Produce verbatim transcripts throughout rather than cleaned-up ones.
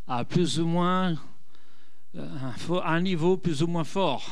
à plus ou moins un, un niveau plus ou moins fort.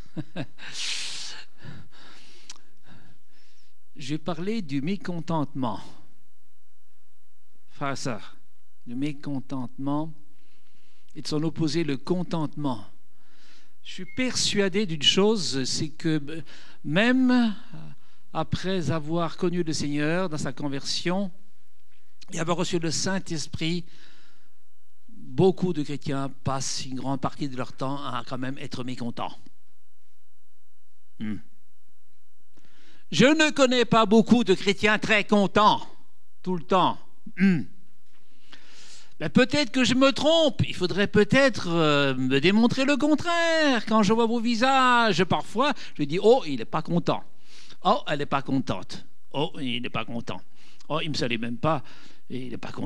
J'ai parlé du mécontentement. Frère et sœur, le mécontentement et de son opposé, le contentement. Je suis persuadé d'une chose, c'est que même après avoir connu le Seigneur dans sa conversion et avoir reçu le Saint-Esprit, beaucoup de chrétiens passent une grande partie de leur temps à quand même être mécontents. Hmm. Je ne connais pas beaucoup de chrétiens très contents tout le temps. Hmm. Ben peut-être que je me trompe. Il faudrait peut-être euh, me démontrer le contraire. Quand je vois vos visages, parfois, je dis « Oh, il n'est pas content. Oh, elle n'est pas contente. Oh, il n'est pas content. Oh, il ne me salue même pas. Et il n'est pas content. »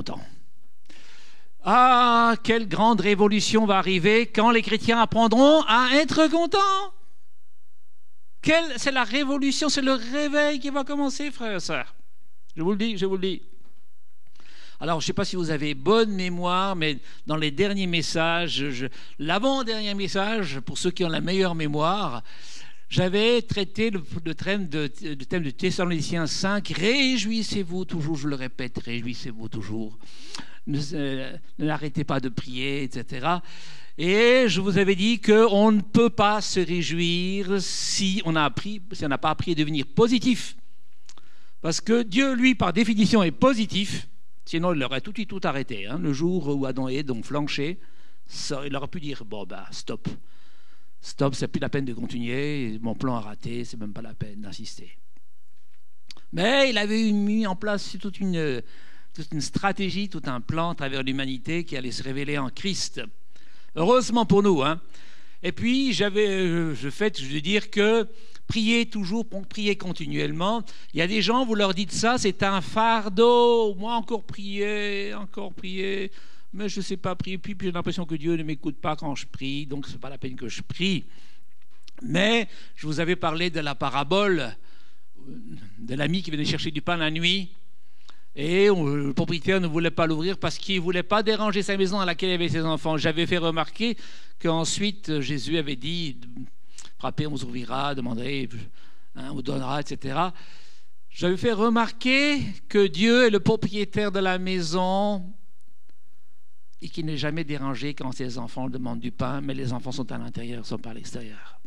Ah, quelle grande révolution va arriver quand les chrétiens apprendront à être contents. Quelle, c'est la révolution, c'est le réveil qui va commencer, frères et sœurs. Je vous le dis, je vous le dis. Alors, je ne sais pas si vous avez bonne mémoire, mais dans les derniers messages, je, l'avant-dernier message, pour ceux qui ont la meilleure mémoire, j'avais traité le, le, thème de, le thème de Thessaloniciens cinq, réjouissez-vous toujours, je le répète, réjouissez-vous toujours, ne, euh, n'arrêtez pas de prier, et cetera. Et je vous avais dit qu'on ne peut pas se réjouir si on a appris, si on n'a pas appris à devenir positif. Parce que Dieu, lui, par définition, est positif. Sinon, il aurait tout de suite tout arrêté. Hein. Le jour où Adam et Ève ont flanché, ça, il aurait pu dire, bon, bah, stop. Stop, c'est plus la peine de continuer. Mon plan a raté, c'est même pas la peine d'insister. Mais il avait mis en place toute une, toute une stratégie, tout un plan à travers l'humanité qui allait se révéler en Christ. Heureusement pour nous. Hein. Et puis, j'avais, je fait, je veux dire que prier toujours, prier continuellement. Il y a des gens, vous leur dites ça, c'est un fardeau. Moi, encore prier, encore prier, mais je ne sais pas prier. Puis, puis j'ai l'impression que Dieu ne m'écoute pas quand je prie, donc ce n'est pas la peine que je prie. Mais je vous avais parlé de la parabole de l'ami qui venait chercher du pain la nuit. Et le propriétaire ne voulait pas l'ouvrir parce qu'il ne voulait pas déranger sa maison dans laquelle il y avait ses enfants. J'avais fait remarquer qu'ensuite Jésus avait dit « Frappez, on vous ouvrira, demandez, hein, on vous donnera, et cetera » J'avais fait remarquer que Dieu est le propriétaire de la maison et qu'il n'est jamais dérangé quand ses enfants demandent du pain, mais les enfants sont à l'intérieur, ne sont pas à l'extérieur.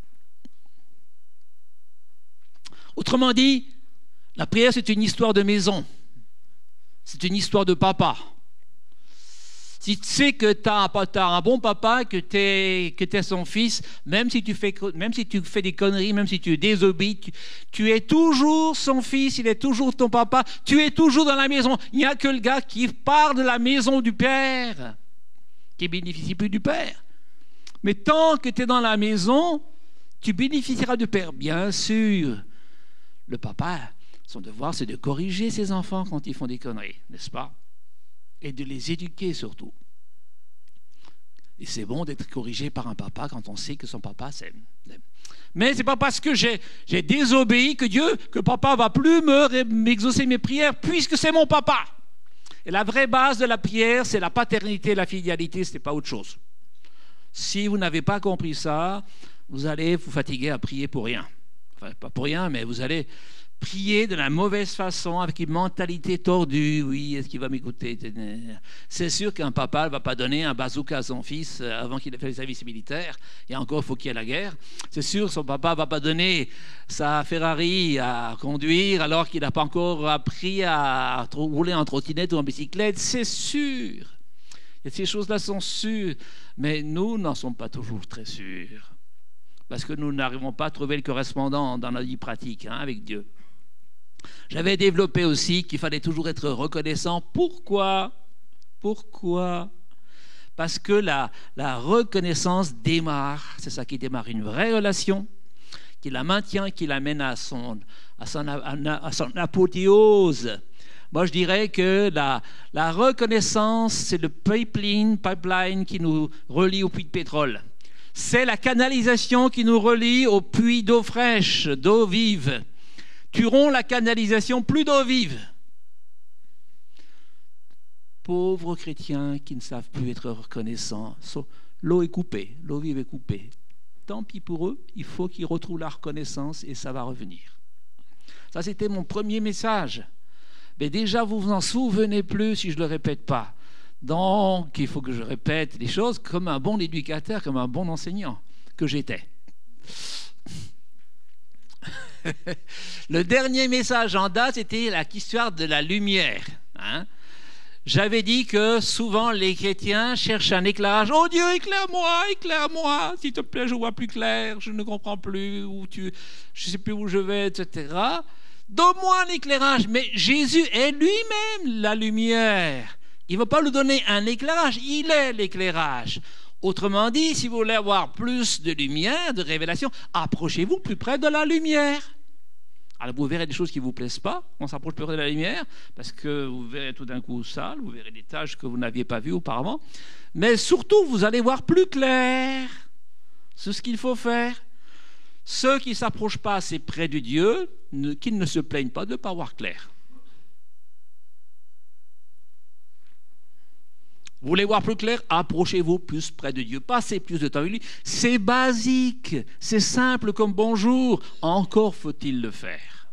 Autrement dit, la prière, c'est une histoire de maison. C'est une histoire de papa. Si tu sais que tu as un bon papa, que tu es, que tu es son fils, même si tu fais, même si tu fais des conneries, même si tu désobéis, tu, tu es toujours son fils, il est toujours ton papa, tu es toujours dans la maison. Il n'y a que le gars qui part de la maison du père, qui ne bénéficie plus du père. Mais tant que tu es dans la maison, tu bénéficieras du père. Bien sûr, le papa, son devoir, c'est de corriger ses enfants quand ils font des conneries, n'est-ce pas? Et de les éduquer surtout. Et c'est bon d'être corrigé par un papa quand on sait que son papa s'aime. Mais ce n'est pas parce que j'ai, j'ai désobéi que Dieu, que papa ne va plus me, m'exaucer mes prières, puisque c'est mon papa. Et la vraie base de la prière, c'est la paternité et la filialité, ce n'est pas autre chose. Si vous n'avez pas compris ça, vous allez vous fatiguer à prier pour rien. Enfin, pas pour rien, mais vous allez prier de la mauvaise façon, avec une mentalité tordue. Oui, est-ce qu'il va m'écouter? C'est sûr qu'un papa ne va pas donner un bazooka à son fils avant qu'il ait fait le service militaire. Et encore, il faut qu'il y ait la guerre. C'est sûr que son papa ne va pas donner sa Ferrari à conduire alors qu'il n'a pas encore appris à rouler en trottinette ou en bicyclette. C'est sûr. Et ces choses-là sont sûres. Mais nous n'en sommes pas toujours très sûrs. Parce que nous n'arrivons pas à trouver le correspondant dans la vie pratique hein, avec Dieu. J'avais développé aussi qu'il fallait toujours être reconnaissant. Pourquoi? Pourquoi? Parce que la, la reconnaissance démarre, c'est ça qui démarre une vraie relation, qui la maintient, qui l'amène à son, à son, à son apothéose. Moi, je dirais que la, la reconnaissance, c'est le pipeline, pipeline qui nous relie au puits de pétrole. C'est la canalisation qui nous relie au puits d'eau fraîche, d'eau vive. Tu romps la canalisation, plus d'eau vive. pauvres chrétiens qui ne savent plus être reconnaissants. L'eau est coupée, l'eau vive est coupée. Tant pis pour eux, il faut qu'ils retrouvent la reconnaissance et ça va revenir. Ça, c'était mon premier message. Mais déjà, vous vous en souvenez plus si je ne le répète pas. Donc, il faut que je répète les choses comme un bon éducateur, comme un bon enseignant que j'étais. Le dernier message en date, c'était la histoire de la lumière. Hein? J'avais dit que souvent les chrétiens cherchent un éclairage. Oh Dieu, éclaire-moi, éclaire-moi, s'il te plaît, je vois plus clair, je ne comprends plus, où tu, je ne sais plus où je vais, et cetera. Donne-moi un éclairage. Mais Jésus est lui-même la lumière. Il ne va pas nous donner un éclairage, il est l'éclairage. Autrement dit, si vous voulez avoir plus de lumière, de révélation, approchez-vous plus près de la lumière. Alors vous verrez des choses qui ne vous plaisent pas, on s'approche plus près de la lumière, parce que vous verrez tout d'un coup sale, vous verrez des tâches que vous n'aviez pas vues auparavant, mais surtout vous allez voir plus clair. C'est ce qu'il faut faire. Ceux qui ne s'approchent pas assez près de Dieu, ne, qu'ils ne se plaignent pas de ne pas voir clair. Vous voulez voir plus clair? Approchez-vous plus près de Dieu. Passez plus de temps avec lui. C'est basique, c'est simple comme bonjour. Encore faut-il le faire.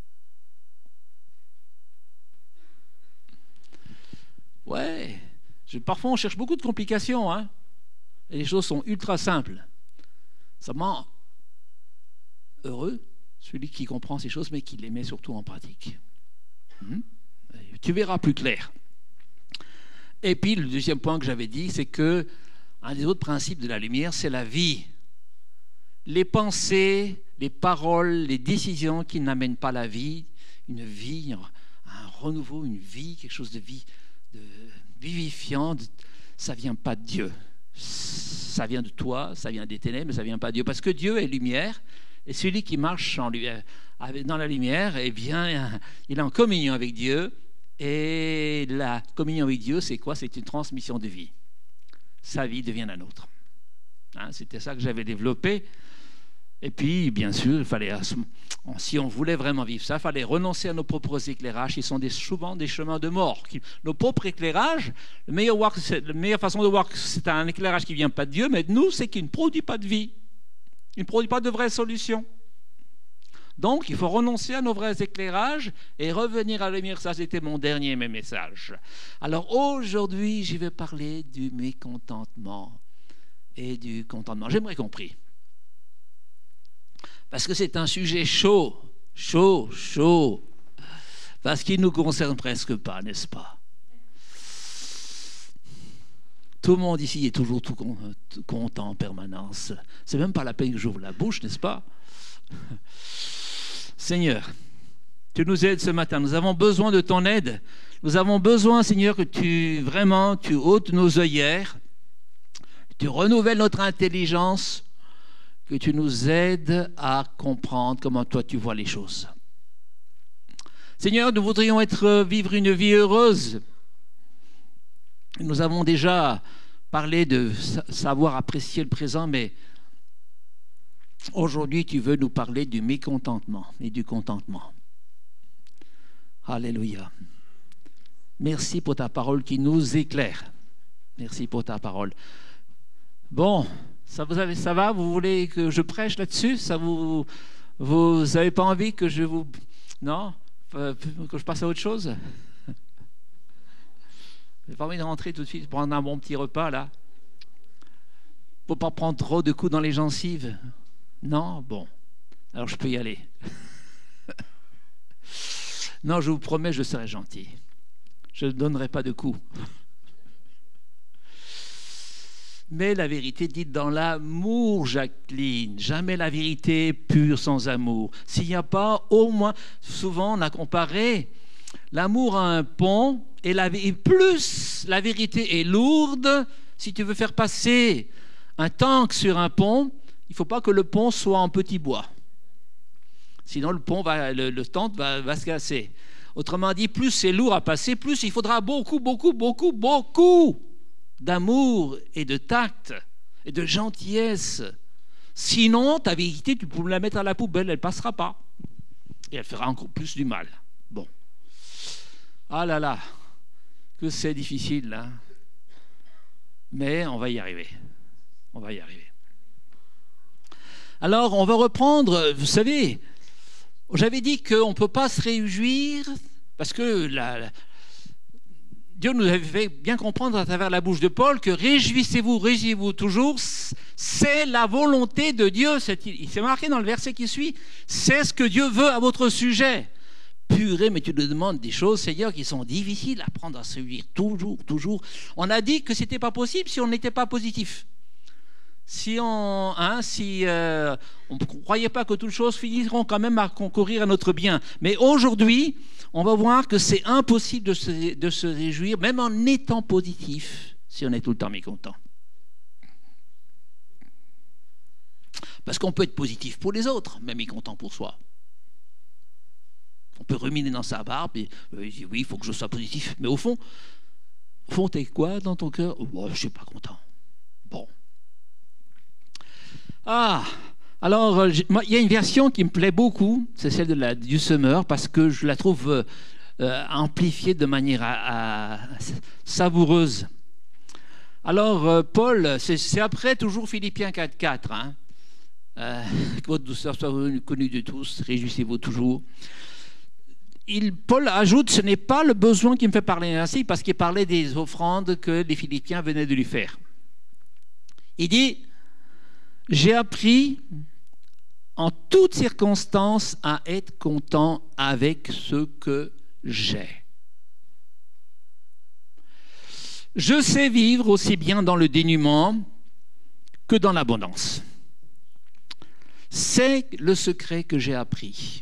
Ouais, je, parfois on cherche beaucoup de complications. Hein, et les choses sont ultra simples. Seulement, heureux, celui qui comprend ces choses, mais qui les met surtout en pratique. Hum? Tu verras plus clair. Et puis, le deuxième point que j'avais dit, c'est que un des autres principes de la lumière, c'est la vie. Les pensées, les paroles, les décisions qui n'amènent pas la vie, une vie, un renouveau, une vie, quelque chose de vie, de vivifiant, de, ça ne vient pas de Dieu. Ça vient de toi, ça vient des ténèbres, mais ça ne vient pas de Dieu. Parce que Dieu est lumière, et celui qui marche en, dans la lumière, eh bien, il est en communion avec Dieu. Et la communion avec Dieu, c'est quoi? C'est une transmission de vie. Sa vie devient la nôtre. Hein, c'était ça que j'avais développé. Et puis, bien sûr, il fallait, si on voulait vraiment vivre ça, il fallait renoncer à nos propres éclairages, qui sont des, souvent des chemins de mort. Nos propres éclairages, la meilleure, la meilleure façon de voir que c'est un éclairage qui ne vient pas de Dieu, mais de nous, c'est qu'il ne produit pas de vie. Il ne produit pas de vraies solutions. Donc, il faut renoncer à nos vrais éclairages et revenir à la lumière. Ça, c'était mon dernier message. Alors, aujourd'hui, je vais parler du mécontentement et du contentement. J'aimerais compris. Parce que c'est un sujet chaud, chaud, chaud. Parce qu'il ne nous concerne presque pas, n'est-ce pas? Tout le monde ici est toujours tout content en permanence. C'est même pas la peine que j'ouvre la bouche, n'est-ce pas? Seigneur, tu nous aides ce matin. Nous avons besoin de ton aide. Nous avons besoin, Seigneur, que tu vraiment tu ôtes nos œillères, que tu renouvelles notre intelligence, que tu nous aides à comprendre comment toi tu vois les choses. Seigneur, nous voudrions être vivre une vie heureuse. Nous avons déjà parlé de savoir apprécier le présent, mais aujourd'hui, tu veux nous parler du mécontentement et du contentement. Alléluia. Merci pour ta parole qui nous éclaire. Merci pour ta parole. Bon, ça, vous avez, ça va? Vous voulez que je prêche là-dessus? Ça vous, vous n'avez pas envie que je vous... Non? Que je passe à autre chose? Vous n'avez pas envie de rentrer tout de suite, prendre un bon petit repas, là? Pour ne pas prendre trop de coups dans les gencives? Non? Bon. Alors je peux y aller. Non, je vous promets, je serai gentil. Je ne donnerai pas de coups. Mais la vérité dite dans l'amour, Jacqueline. Jamais la vérité pure sans amour. S'il n'y a pas, au moins, souvent on a comparé l'amour à un pont, et, la, et plus la vérité est lourde, si tu veux faire passer un tank sur un pont, il ne faut pas que le pont soit en petit bois. Sinon, le pont va, le, le tank va, va se casser. Autrement dit, plus c'est lourd à passer, plus il faudra beaucoup, beaucoup, beaucoup, beaucoup d'amour et de tact et de gentillesse. Sinon, ta vérité, tu peux la mettre à la poubelle, elle ne passera pas. Et elle fera encore plus du mal. Bon. Ah là là. que c'est difficile, là. Mais on va y arriver. On va y arriver. Alors, on va reprendre, vous savez, j'avais dit qu'on ne peut pas se réjouir, parce que la, la, Dieu nous avait fait bien comprendre à travers la bouche de Paul que réjouissez-vous, réjouissez-vous toujours, c'est la volonté de Dieu. C'est, il s'est marqué dans le verset qui suit, c'est ce que Dieu veut à votre sujet. Purée, mais tu nous demandes des choses, Seigneur, qui sont difficiles à prendre à se réjouir toujours, toujours. On a dit que ce n'était pas possible si on n'était pas positif. Si on hein, si, euh, on ne croyait pas que toutes choses finiront quand même à concourir à notre bien. Mais aujourd'hui, on va voir que c'est impossible de se, de se réjouir, même en étant positif, si on est tout le temps mécontent. Parce qu'on peut être positif pour les autres, mais mécontent pour soi. On peut ruminer dans sa barbe et euh, dire oui, il faut que je sois positif. Mais au fond, au fond, t'es quoi dans ton cœur? Oh, je ne suis pas content. Bon. Ah, alors, il y a une version qui me plaît beaucoup, c'est celle de la, du Semeur, parce que je la trouve euh, amplifiée de manière à, à, savoureuse. Alors, euh, Paul, c'est, c'est après toujours Philippiens quatre quatre, hein, euh, que votre douceur soit connue de tous, réjouissez-vous toujours. Il, Paul ajoute, ce n'est pas le besoin qui me fait parler ainsi, parce qu'il parlait des offrandes que les Philippiens venaient de lui faire. Il dit, j'ai appris en toutes circonstances à être content avec ce que j'ai. Je sais vivre aussi bien dans le dénuement que dans l'abondance. C'est le secret que j'ai appris.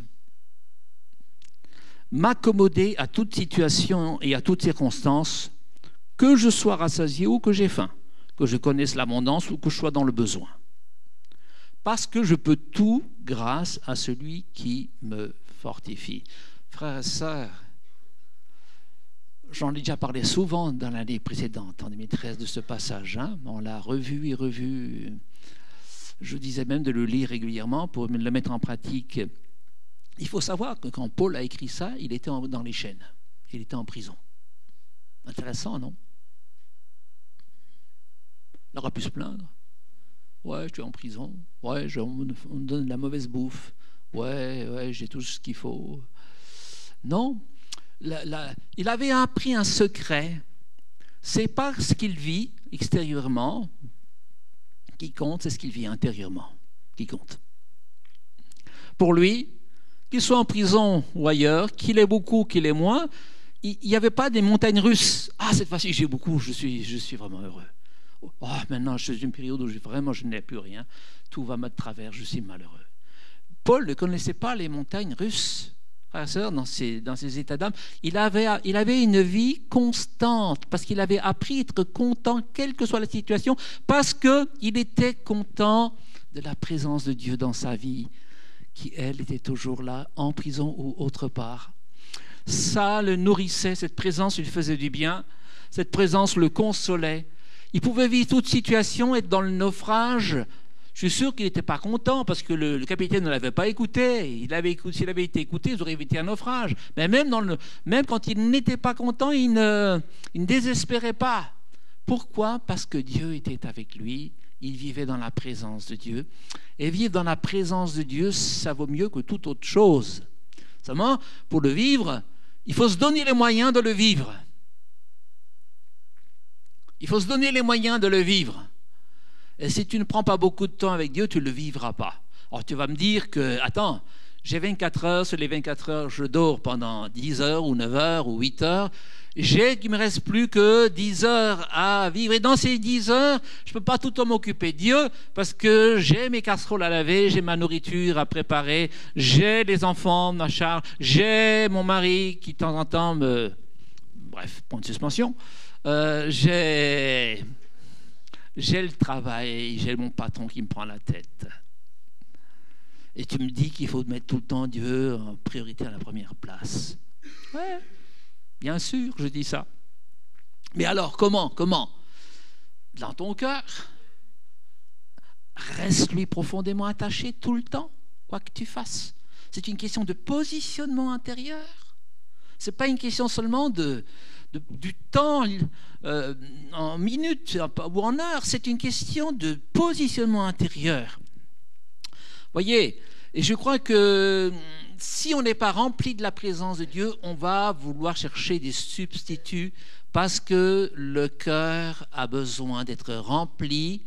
M'accommoder à toute situation et à toute circonstance, que je sois rassasié ou que j'ai faim, que je connaisse l'abondance ou que je sois dans le besoin. Parce que je peux tout grâce à celui qui me fortifie. Frères et sœurs, j'en ai déjà parlé souvent dans l'année précédente, en deux mille treize, de ce passage. Hein. On l'a revu et revu. Je disais même de le lire régulièrement pour le mettre en pratique. Il faut savoir que quand Paul a écrit ça, il était en, dans les chaînes. Il était en prison. Intéressant, non? Il aurait pu se plaindre. Ouais, je suis en prison. Ouais, je, on, me, on me donne de la mauvaise bouffe. Ouais, ouais, j'ai tout ce qu'il faut. Non, la, la, il avait appris un secret. C'est pas ce qu'il vit extérieurement qui compte, c'est ce qu'il vit intérieurement qui compte. Pour lui, qu'il soit en prison ou ailleurs, qu'il ait beaucoup, qu'il ait moins, il n'y avait pas des montagnes russes. Ah, cette fois-ci, j'ai beaucoup, je suis, je suis vraiment heureux. Oh, maintenant, je suis dans une période où je, vraiment je n'ai plus rien. Tout va me de travers, je suis malheureux. Paul ne connaissait pas les montagnes russes, frères et sœurs, dans ses, dans ses états d'âme. Il avait, il avait une vie constante, parce qu'il avait appris à être content, quelle que soit la situation, parce qu'il était content de la présence de Dieu dans sa vie, qui, elle, était toujours là, en prison ou autre part. Ça le nourrissait, cette présence lui faisait du bien, cette présence le consolait. Il pouvait vivre toute situation, être dans le naufrage. Je suis sûr qu'il n'était pas content parce que le, le capitaine ne l'avait pas écouté. Il avait écouté. S'il avait été écouté, il aurait évité un naufrage. Mais même, dans le, même quand il n'était pas content, il ne, il ne désespérait pas. Pourquoi? Parce que Dieu était avec lui. Il vivait dans la présence de Dieu. Et vivre dans la présence de Dieu, ça vaut mieux que toute autre chose. Seulement, pour le vivre, il faut se donner les moyens de le vivre. Il faut se donner les moyens de le vivre. Et si tu ne prends pas beaucoup de temps avec Dieu, tu ne le vivras pas. Alors tu vas me dire que, attends, j'ai vingt-quatre heures, sur les vingt-quatre heures, je dors pendant dix heures ou neuf heures ou huit heures. J'ai, il ne me reste plus que dix heures à vivre. Et dans ces dix heures, je ne peux pas tout le temps m'occuper de Dieu parce que j'ai mes casseroles à laver, j'ai ma nourriture à préparer, j'ai les enfants à charge, j'ai mon mari qui de temps en temps me... Bref, point de suspension. Euh, j'ai, j'ai le travail, j'ai mon patron qui me prend la tête. Et tu me dis qu'il faut mettre tout le temps Dieu en priorité à la première place. Ouais, bien sûr, je dis ça. Mais alors, comment, comment? Dans ton cœur, reste-lui profondément attaché tout le temps, quoi que tu fasses. C'est une question de positionnement intérieur. Ce n'est pas une question seulement de... de, du temps euh, en minutes ou en heures, c'est une question de positionnement intérieur. Voyez, et je crois que si on n'est pas rempli de la présence de Dieu, on va vouloir chercher des substituts parce que le cœur a besoin d'être rempli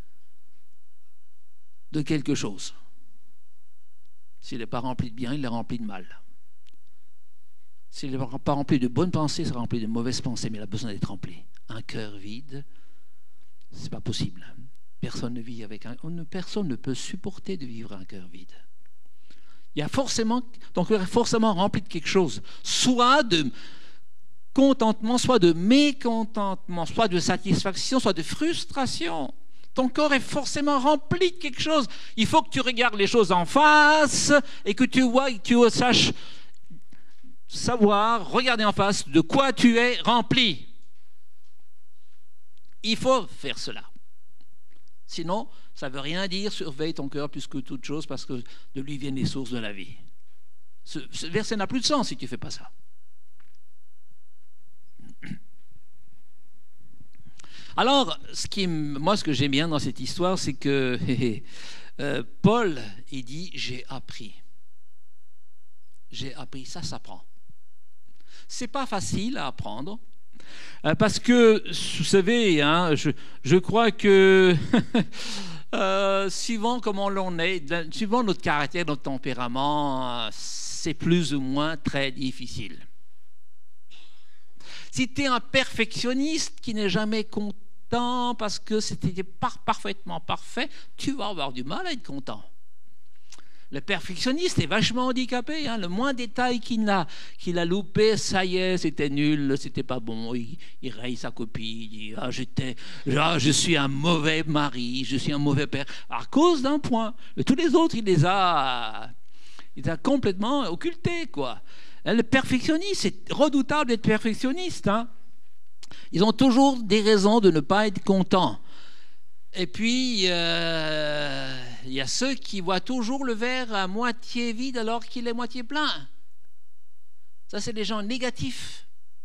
de quelque chose. S'il n'est pas rempli de bien, il est rempli de mal. S'il n'est pas rempli de bonnes pensées, il sera rempli de mauvaises pensées, mais il a besoin d'être rempli. Un cœur vide, ce n'est pas possible. Personne ne vit avec un, personne ne peut supporter de vivre un cœur vide. Il y a forcément, ton cœur est forcément rempli de quelque chose, soit de contentement, soit de mécontentement, soit de satisfaction, soit de frustration. Ton corps est forcément rempli de quelque chose. Il faut que tu regardes les choses en face et que tu vois, que tu saches savoir, regarder en face de quoi tu es rempli. Il faut faire cela. Sinon, ça ne veut rien dire, surveille ton cœur plus que toute chose parce que de lui viennent les sources de la vie. Ce, ce verset n'a plus de sens si tu ne fais pas ça. Alors, ce qui, moi, ce que j'aime bien dans cette histoire, c'est que euh, Paul, il dit « j'ai appris ». J'ai appris, ça s'apprend. Ce n'est pas facile à apprendre. Parce que, vous savez, hein, je, je crois que, euh, suivant comment l'on est, suivant notre caractère, notre tempérament, c'est plus ou moins très difficile. Si tu es un perfectionniste qui n'est jamais content parce que c'était par, parfaitement parfait, tu vas avoir du mal à être content. Le perfectionniste est vachement handicapé. Hein. Le moins détail qu'il a, qu'il a loupé, ça y est, c'était nul, c'était pas bon. Il, il raye sa copie, il dit ah, j'étais, ah, je suis un mauvais mari, je suis un mauvais père, à cause d'un point. Et tous les autres, il les a, il les a complètement occultés, quoi. Le perfectionniste, c'est redoutable d'être perfectionniste. Hein. Ils ont toujours des raisons de ne pas être contents. Et puis, euh, il y a ceux qui voient toujours le verre à moitié vide alors qu'il est moitié plein. Ça, c'est des gens négatifs.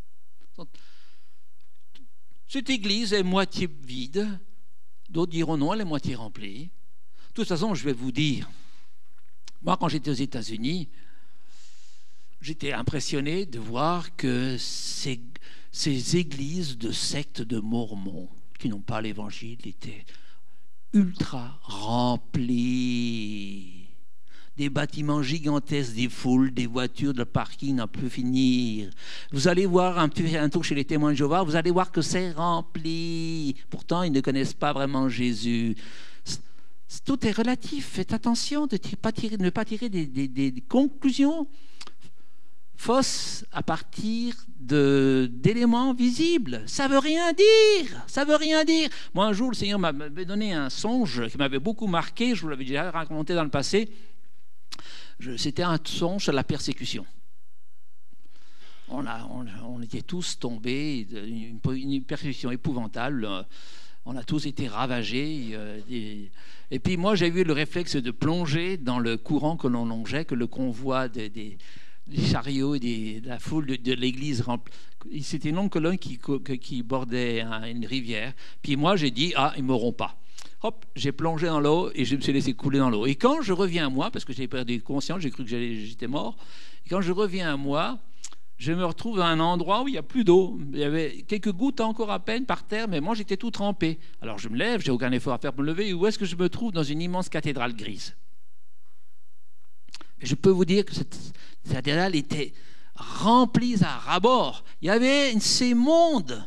Cette église est moitié vide. D'autres diront non, elle est moitié remplie. De toute façon, je vais vous dire, moi, quand j'étais aux États-Unis, j'étais impressionné de voir que ces, ces églises de sectes de Mormons qui n'ont pas l'évangile étaient ultra remplis. Des bâtiments gigantesques, des foules, des voitures, le parking n'a plus finir. Vous allez voir un, un tour chez les témoins de Jéhovah, vous allez voir que c'est rempli. Pourtant, ils ne connaissent pas vraiment Jésus. Tout est relatif. Faites attention de ne pas tirer, ne pas tirer des, des, des conclusions fausses à partir de, d'éléments visibles. Ça ne veut rien dire. Ça ne veut rien dire. Moi, un jour, le Seigneur m'avait donné un songe qui m'avait beaucoup marqué. Je vous l'avais déjà raconté dans le passé. Je, c'était un songe sur la persécution. On, a, on, on était tous tombés, une, une persécution épouvantable. On a tous été ravagés. Et, et puis moi, j'ai eu le réflexe de plonger dans le courant que l'on longeait, que le convoi des... des des chariots et des, de la foule de, de l'église remplie. C'était une longue colonne qui, qui bordait une rivière. Puis moi, j'ai dit, ah, ils ne m'auront pas. Hop, j'ai plongé dans l'eau et je me suis laissé couler dans l'eau. Et quand je reviens à moi, parce que j'ai perdu conscience, j'ai cru que j'étais mort, et quand je reviens à moi, je me retrouve à un endroit où il n'y a plus d'eau. Il y avait quelques gouttes encore à peine par terre, mais moi, j'étais tout trempé. Alors je me lève, j'ai aucun effort à faire pour me lever. Et où est-ce que je me trouve? Dans une immense cathédrale grise. Je peux vous dire que cette cathédrale était remplie à ras-bord. Il y avait ces mondes.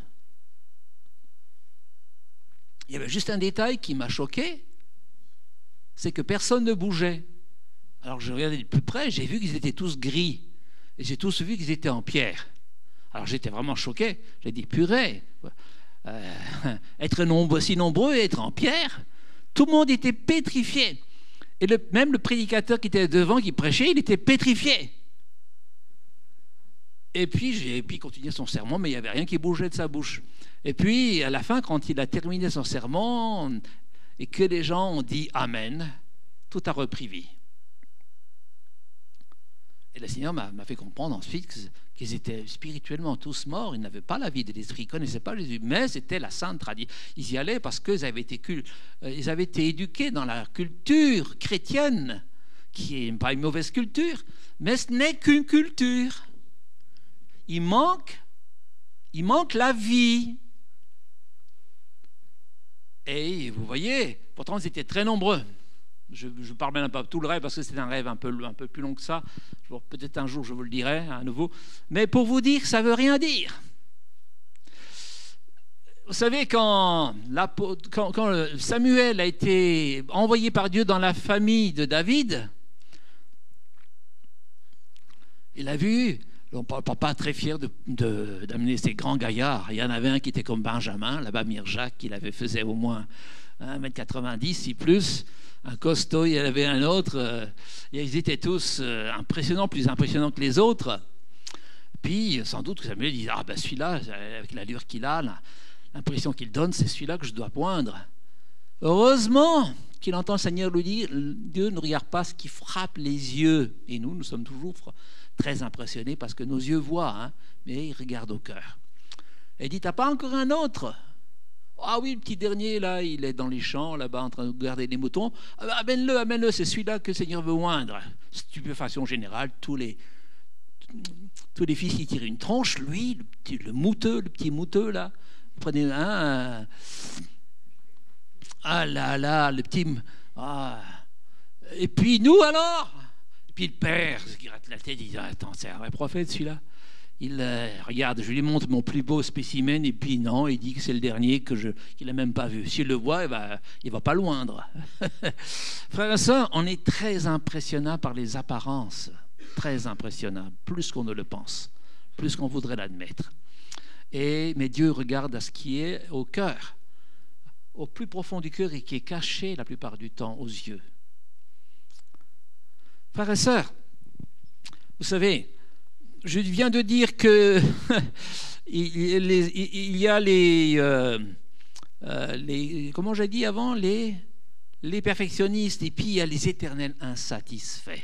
Il y avait juste un détail qui m'a choqué, c'est que personne ne bougeait. Alors je regardais de plus près, j'ai vu qu'ils étaient tous gris. Et j'ai tous vu qu'ils étaient en pierre. Alors j'étais vraiment choqué. J'ai dit, purée, euh, être nombreux, si nombreux et être en pierre, tout le monde était pétrifié. Et le, même le prédicateur qui était devant, qui prêchait, il était pétrifié. Et puis, j'ai puis continué son sermon, mais il n'y avait rien qui bougeait de sa bouche. Et puis, à la fin, quand il a terminé son sermon, et que les gens ont dit « Amen », tout a repris vie. Et le Seigneur m'a fait comprendre ensuite qu'ils étaient spirituellement tous morts. Ils n'avaient pas la vie de l'esprit, ils ne connaissaient pas Jésus. Mais c'était la sainte tradition. Ils y allaient parce qu'ils avaient été, ils avaient été éduqués dans la culture chrétienne, qui n'est pas une mauvaise culture, mais ce n'est qu'une culture. Il manque, il manque la vie. Et vous voyez, pourtant ils étaient très nombreux. Je ne parle même pas de tout le rêve parce que c'est un rêve un peu, un peu plus long que ça. Peut-être un jour je vous le dirai à nouveau. Mais pour vous dire, ça ne veut rien dire. Vous savez, quand, quand, quand Samuel a été envoyé par Dieu dans la famille de David, il a vu, le papa très fier de, de, d'amener ces grands gaillards. Il y en avait un qui était comme Benjamin, là-bas Mirjak, qui avait faisait au moins un mètre quatre-vingt-dix, si plus. Un costaud, il y en avait un autre. Euh, ils étaient tous euh, impressionnants, plus impressionnants que les autres. Puis, sans doute que Samuel disait, ah ben celui-là, avec l'allure qu'il a, l'impression qu'il donne, c'est celui-là que je dois poindre. Heureusement qu'il entend le Seigneur lui dire, Dieu ne regarde pas ce qui frappe les yeux. Et nous, nous sommes toujours très impressionnés parce que nos yeux voient, hein, mais il regarde au cœur. Et il dit, t'as pas encore un autre ? Ah oui, le petit dernier, là, il est dans les champs, là-bas, en train de garder les moutons. Amène-le, amène-le, c'est celui-là que le Seigneur veut oindre. Stupéfaction générale, tous les, tous les fils qui tirent une tronche, lui, le, petit, le mouteux, le petit mouteux, là, prenez un... Ah là là, le petit... Ah. Et puis nous, alors ? Et puis le père, qui gratte la tête, il dit, attends, c'est un vrai prophète, celui-là ? Il euh, regarde, je lui montre mon plus beau spécimen et puis non, il dit que c'est le dernier que je, qu'il n'a même pas vu. S'il le voit, il va, il va pas loindre. Frères et sœurs, on est très impressionnants par les apparences, très impressionnants, plus qu'on ne le pense, plus qu'on voudrait l'admettre. Et mais Dieu regarde à ce qui est au cœur, au plus profond du cœur et qui est caché la plupart du temps aux yeux. Frères et sœurs, vous savez. Je viens de dire que il y a les, euh, les comment j'ai dit avant, les, les perfectionnistes et puis il y a les éternels insatisfaits.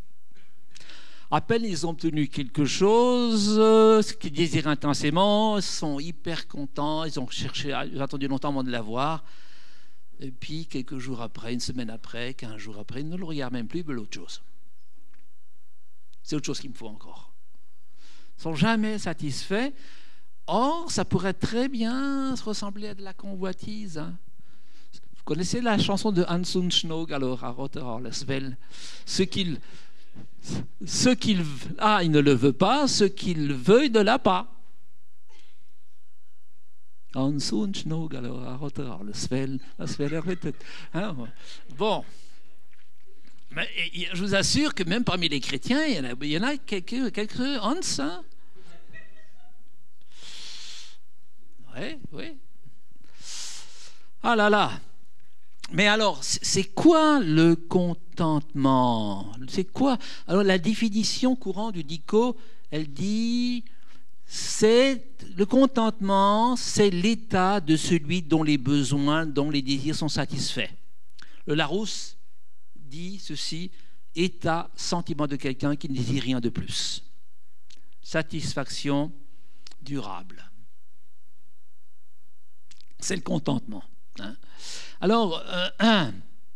À peine ils ont obtenu quelque chose, ce qu'ils désirent intensément, sont hyper contents, ils ont cherché, ils ont attendu longtemps avant de l'avoir, et puis quelques jours après, une semaine après, quinze jours après, ils ne le regardent même plus, mais l'autre chose. C'est autre chose qu'il me faut encore. Ils ne sont jamais satisfaits. Or, ça pourrait très bien se ressembler à de la convoitise. Hein. Vous connaissez la chanson de Hans und Schnog, alors à Rotter-Harleswell. Ce qu'il, ce qu'il a, il ne le veut pas. Ce qu'il veut, il ne l'a pas. Hans und Schnog, alors à Rotter-Harleswell. Hein, bon. Mais je vous assure que même parmi les chrétiens, il y en a, il y en a quelques, quelques Hans. Hein? Oui, oui. Ah là là. Mais alors, c'est quoi le contentement ? C'est quoi ? Alors, la définition courante du dico, elle dit, c'est le contentement, c'est l'état de celui dont les besoins, dont les désirs sont satisfaits. Le Larousse dit ceci, état, sentiment de quelqu'un qui ne désire rien de plus. Satisfaction durable. C'est le contentement. Hein. Alors, euh, un,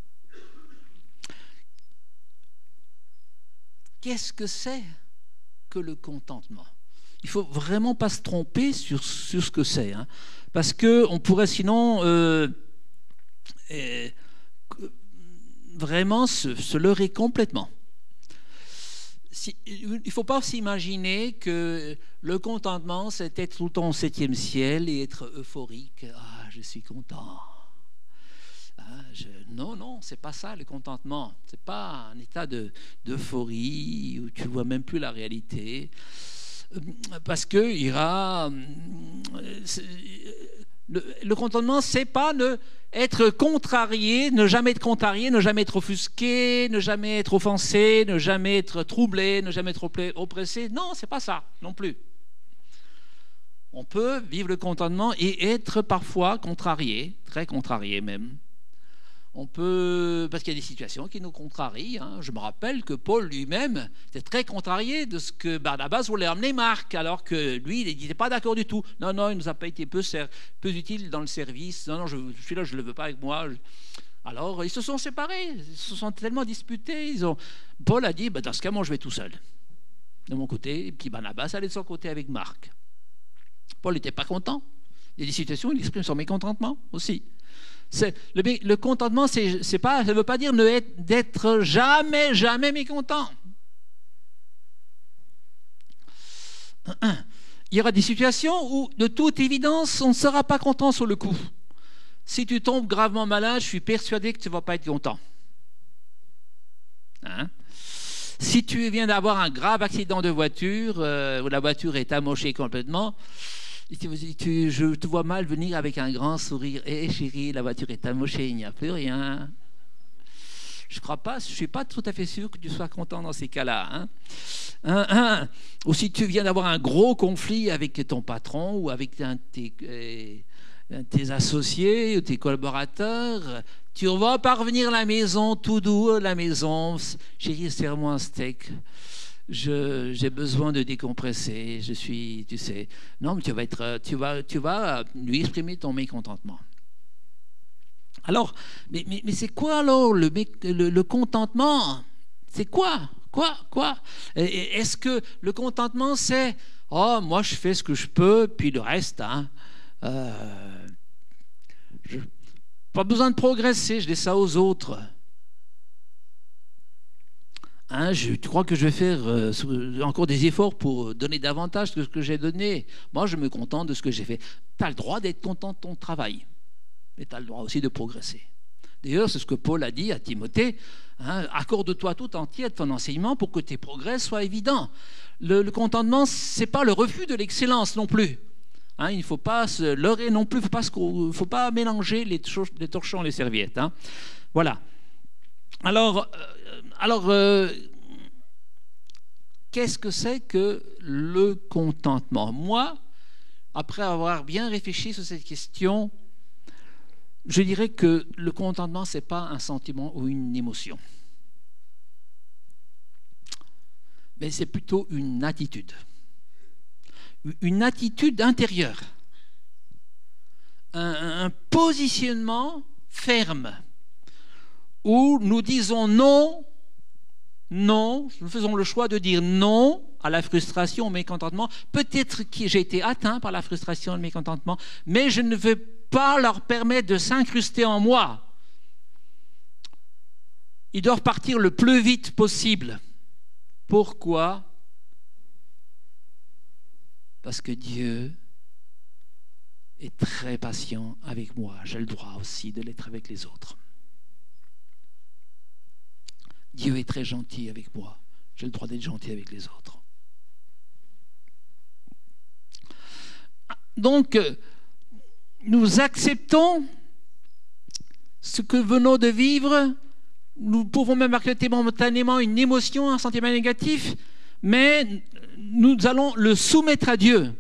qu'est-ce que c'est que le contentement ? Il ne faut vraiment pas se tromper sur, sur ce que c'est, hein, parce qu'on pourrait sinon euh, euh, vraiment se, se leurrer complètement. Si, il ne faut pas s'imaginer que le contentement, c'est être tout le temps au septième ciel et être euphorique. Ah, je suis content. Ah, je... Non, non, c'est pas ça le contentement. C'est pas un état de, d'euphorie où tu vois même plus la réalité. Parce que il y aura... Le, le contentement, c'est pas ne, être contrarié, ne jamais être contrarié, ne jamais être offusqué, ne jamais être offensé, ne jamais être troublé, ne jamais être oppressé. Non, c'est pas ça non plus. On peut vivre le contentement et être parfois contrarié, très contrarié même. On peut, parce qu'il y a des situations qui nous contrarient. Hein. Je me rappelle que Paul lui-même était très contrarié de ce que Barnabas voulait emmener Marc, alors que lui, il n'était pas d'accord du tout. Non, non, il nous a pas été peu, peu utile dans le service. Non, non, je, celui-là, je ne le veux pas avec moi. Alors, ils se sont séparés. Ils se sont tellement disputés. Ils ont... Paul a dit, bah, dans ce cas, moi, je vais tout seul, de mon côté. Et puis Barnabas allait de son côté avec Marc. Paul n'était pas content. Il y a des situations où il exprime son mécontentement aussi. C'est, le, le contentement, c'est, c'est pas, ça ne veut pas dire ne être, d'être jamais, jamais mécontent. Il y aura des situations où, de toute évidence, on ne sera pas content sur le coup. Si tu tombes gravement malade, je suis persuadé que tu ne vas pas être content. Hein? Si tu viens d'avoir un grave accident de voiture, euh, où la voiture est amochée complètement, Tu, tu, je te vois mal venir avec un grand sourire. Eh chérie, la voiture est amochée, il n'y a plus rien. Je crois pas, je suis pas tout à fait sûr que tu sois content dans ces cas-là. Hein. Un, un. Ou si tu viens d'avoir un gros conflit avec ton patron ou avec un de tes, euh, tes associés ou tes collaborateurs, tu vas parvenir à la maison tout doux, à la maison. Chérie, serre-moi un steak. Je, j'ai besoin de décompresser, je suis, tu sais, non, mais tu vas être, tu vas, tu vas lui exprimer ton mécontentement. Alors, mais, mais, mais c'est quoi alors le, le, le contentement? C'est quoi? Quoi? Quoi? Est-ce que le contentement, c'est, oh, moi je fais ce que je peux, puis le reste, hein, euh, je, pas besoin de progresser, je laisse ça aux autres. Hein, je crois que je vais faire euh, encore des efforts pour donner davantage que ce que j'ai donné. Moi, je me contente de ce que j'ai fait. Tu as le droit d'être content de ton travail, mais tu as le droit aussi de progresser. D'ailleurs, c'est ce que Paul a dit à Timothée. Hein, accorde-toi tout entier de ton enseignement pour que tes progrès soient évidents. Le, le contentement, ce n'est pas le refus de l'excellence non plus. Hein, il ne faut pas se leurrer non plus, il ne faut, faut pas mélanger les, les torchons et les serviettes. Hein. Voilà. Alors... Euh, Alors, euh, qu'est-ce que c'est que le contentement? Moi, après avoir bien réfléchi sur cette question, je dirais que le contentement, ce n'est pas un sentiment ou une émotion. Mais c'est plutôt une attitude. Une attitude intérieure. Un, un positionnement ferme où nous disons non. Non, nous faisons le choix de dire non à la frustration, au mécontentement. Peut-être que j'ai été atteint par la frustration et le mécontentement, mais je ne veux pas leur permettre de s'incruster en moi. Ils doivent partir le plus vite possible. Pourquoi? Parce que Dieu est très patient avec moi. J'ai le droit aussi de l'être avec les autres. Dieu est très gentil avec moi. J'ai le droit d'être gentil avec les autres. Donc, nous acceptons ce que venons de vivre. Nous pouvons même accepter momentanément une émotion, un sentiment négatif, mais nous allons le soumettre à Dieu.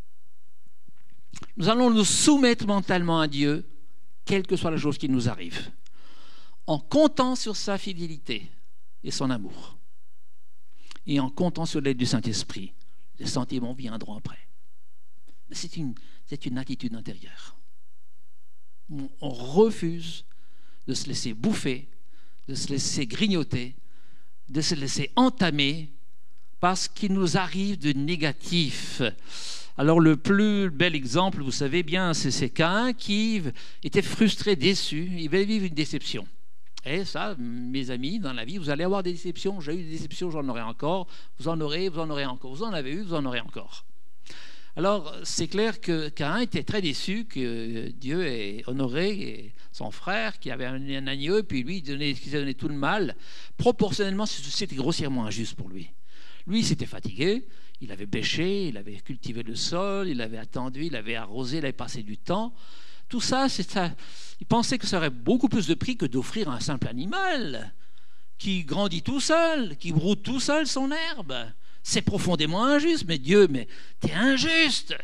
Nous allons nous soumettre mentalement à Dieu, quelle que soit la chose qui nous arrive, en comptant sur sa fidélité et son amour, et en comptant sur l'aide du Saint-Esprit. Les sentiments viendront après. C'est une, c'est une attitude intérieure. On, on refuse de se laisser bouffer, de se laisser grignoter, de se laisser entamer par ce qui nous arrive de négatif. Alors le plus bel exemple, vous savez bien, c'est, c'est Caïn qui était frustré, déçu, il va vivre une déception. Et ça, mes amis, dans la vie, vous allez avoir des déceptions. J'ai eu des déceptions, j'en aurai encore. Vous en aurez, vous en aurez encore. Vous en avez eu, vous en aurez encore. Alors, c'est clair que Caïn était très déçu que Dieu ait honoré son frère qui avait un, un agneau, et puis lui, il donnait, il donnait tout le mal. Proportionnellement, c'était grossièrement injuste pour lui. Lui, il s'était fatigué, il avait bêché, il avait cultivé le sol, il avait attendu, il avait arrosé, il avait passé du temps. Tout ça, c'est ça. Il pensait que ça aurait beaucoup plus de prix que d'offrir un simple animal qui grandit tout seul, qui broute tout seul son herbe. C'est profondément injuste, mais Dieu, mais t'es injuste.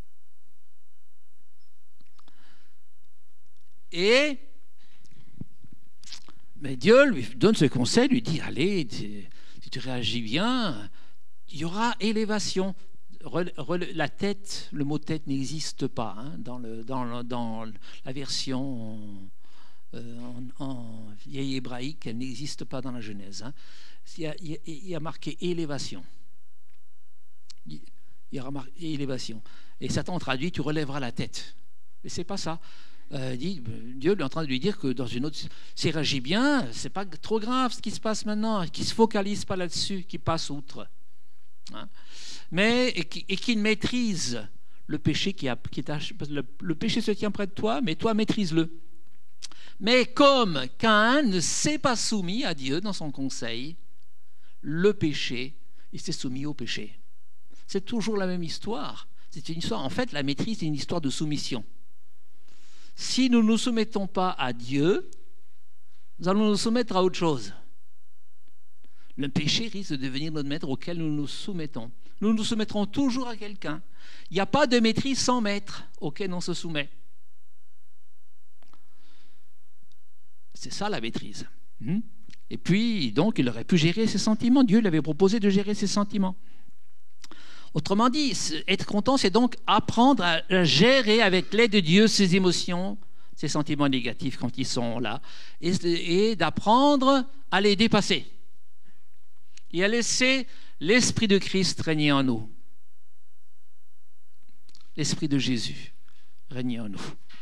Et Mais Dieu lui donne ce conseil, lui dit, allez, si tu réagis bien, il y aura élévation. La tête, le mot tête n'existe pas hein, dans, le, dans, le, dans la version euh, en, en vieil hébraïque, elle n'existe pas dans la Genèse. Hein. Il, y a, il y a marqué élévation. Il y a marqué élévation. Et Satan traduit, tu relèveras la tête. Mais c'est pas ça. Euh, dit, Dieu est en train de lui dire que dans une autre, s'il réagit bien, c'est pas trop grave ce qui se passe maintenant, qu'il se focalise pas là-dessus, qu'il passe outre. Hein. Mais et qui, et qui maîtrise le péché qui a, qui est, le, le péché se tient près de toi, mais toi maîtrise-le. Mais comme Caïn ne s'est pas soumis à Dieu dans son conseil, le péché, il s'est soumis au péché. C'est toujours la même histoire. C'est une histoire. En fait, la maîtrise, c'est une histoire de soumission. Si nous ne nous soumettons pas à Dieu, nous allons nous soumettre à autre chose. Le péché risque de devenir notre maître auquel nous nous soumettons. Nous nous soumettrons toujours à quelqu'un. Il n'y a pas de maîtrise sans maître auquel on se soumet. C'est ça la maîtrise. Et puis, donc, il aurait pu gérer ses sentiments. Dieu lui avait proposé de gérer ses sentiments. Autrement dit, être content, c'est donc apprendre à gérer avec l'aide de Dieu ses émotions, ses sentiments négatifs quand ils sont là, et, et d'apprendre à les dépasser et à laisser l'Esprit de Christ régner en nous. L'Esprit de Jésus régner en nous.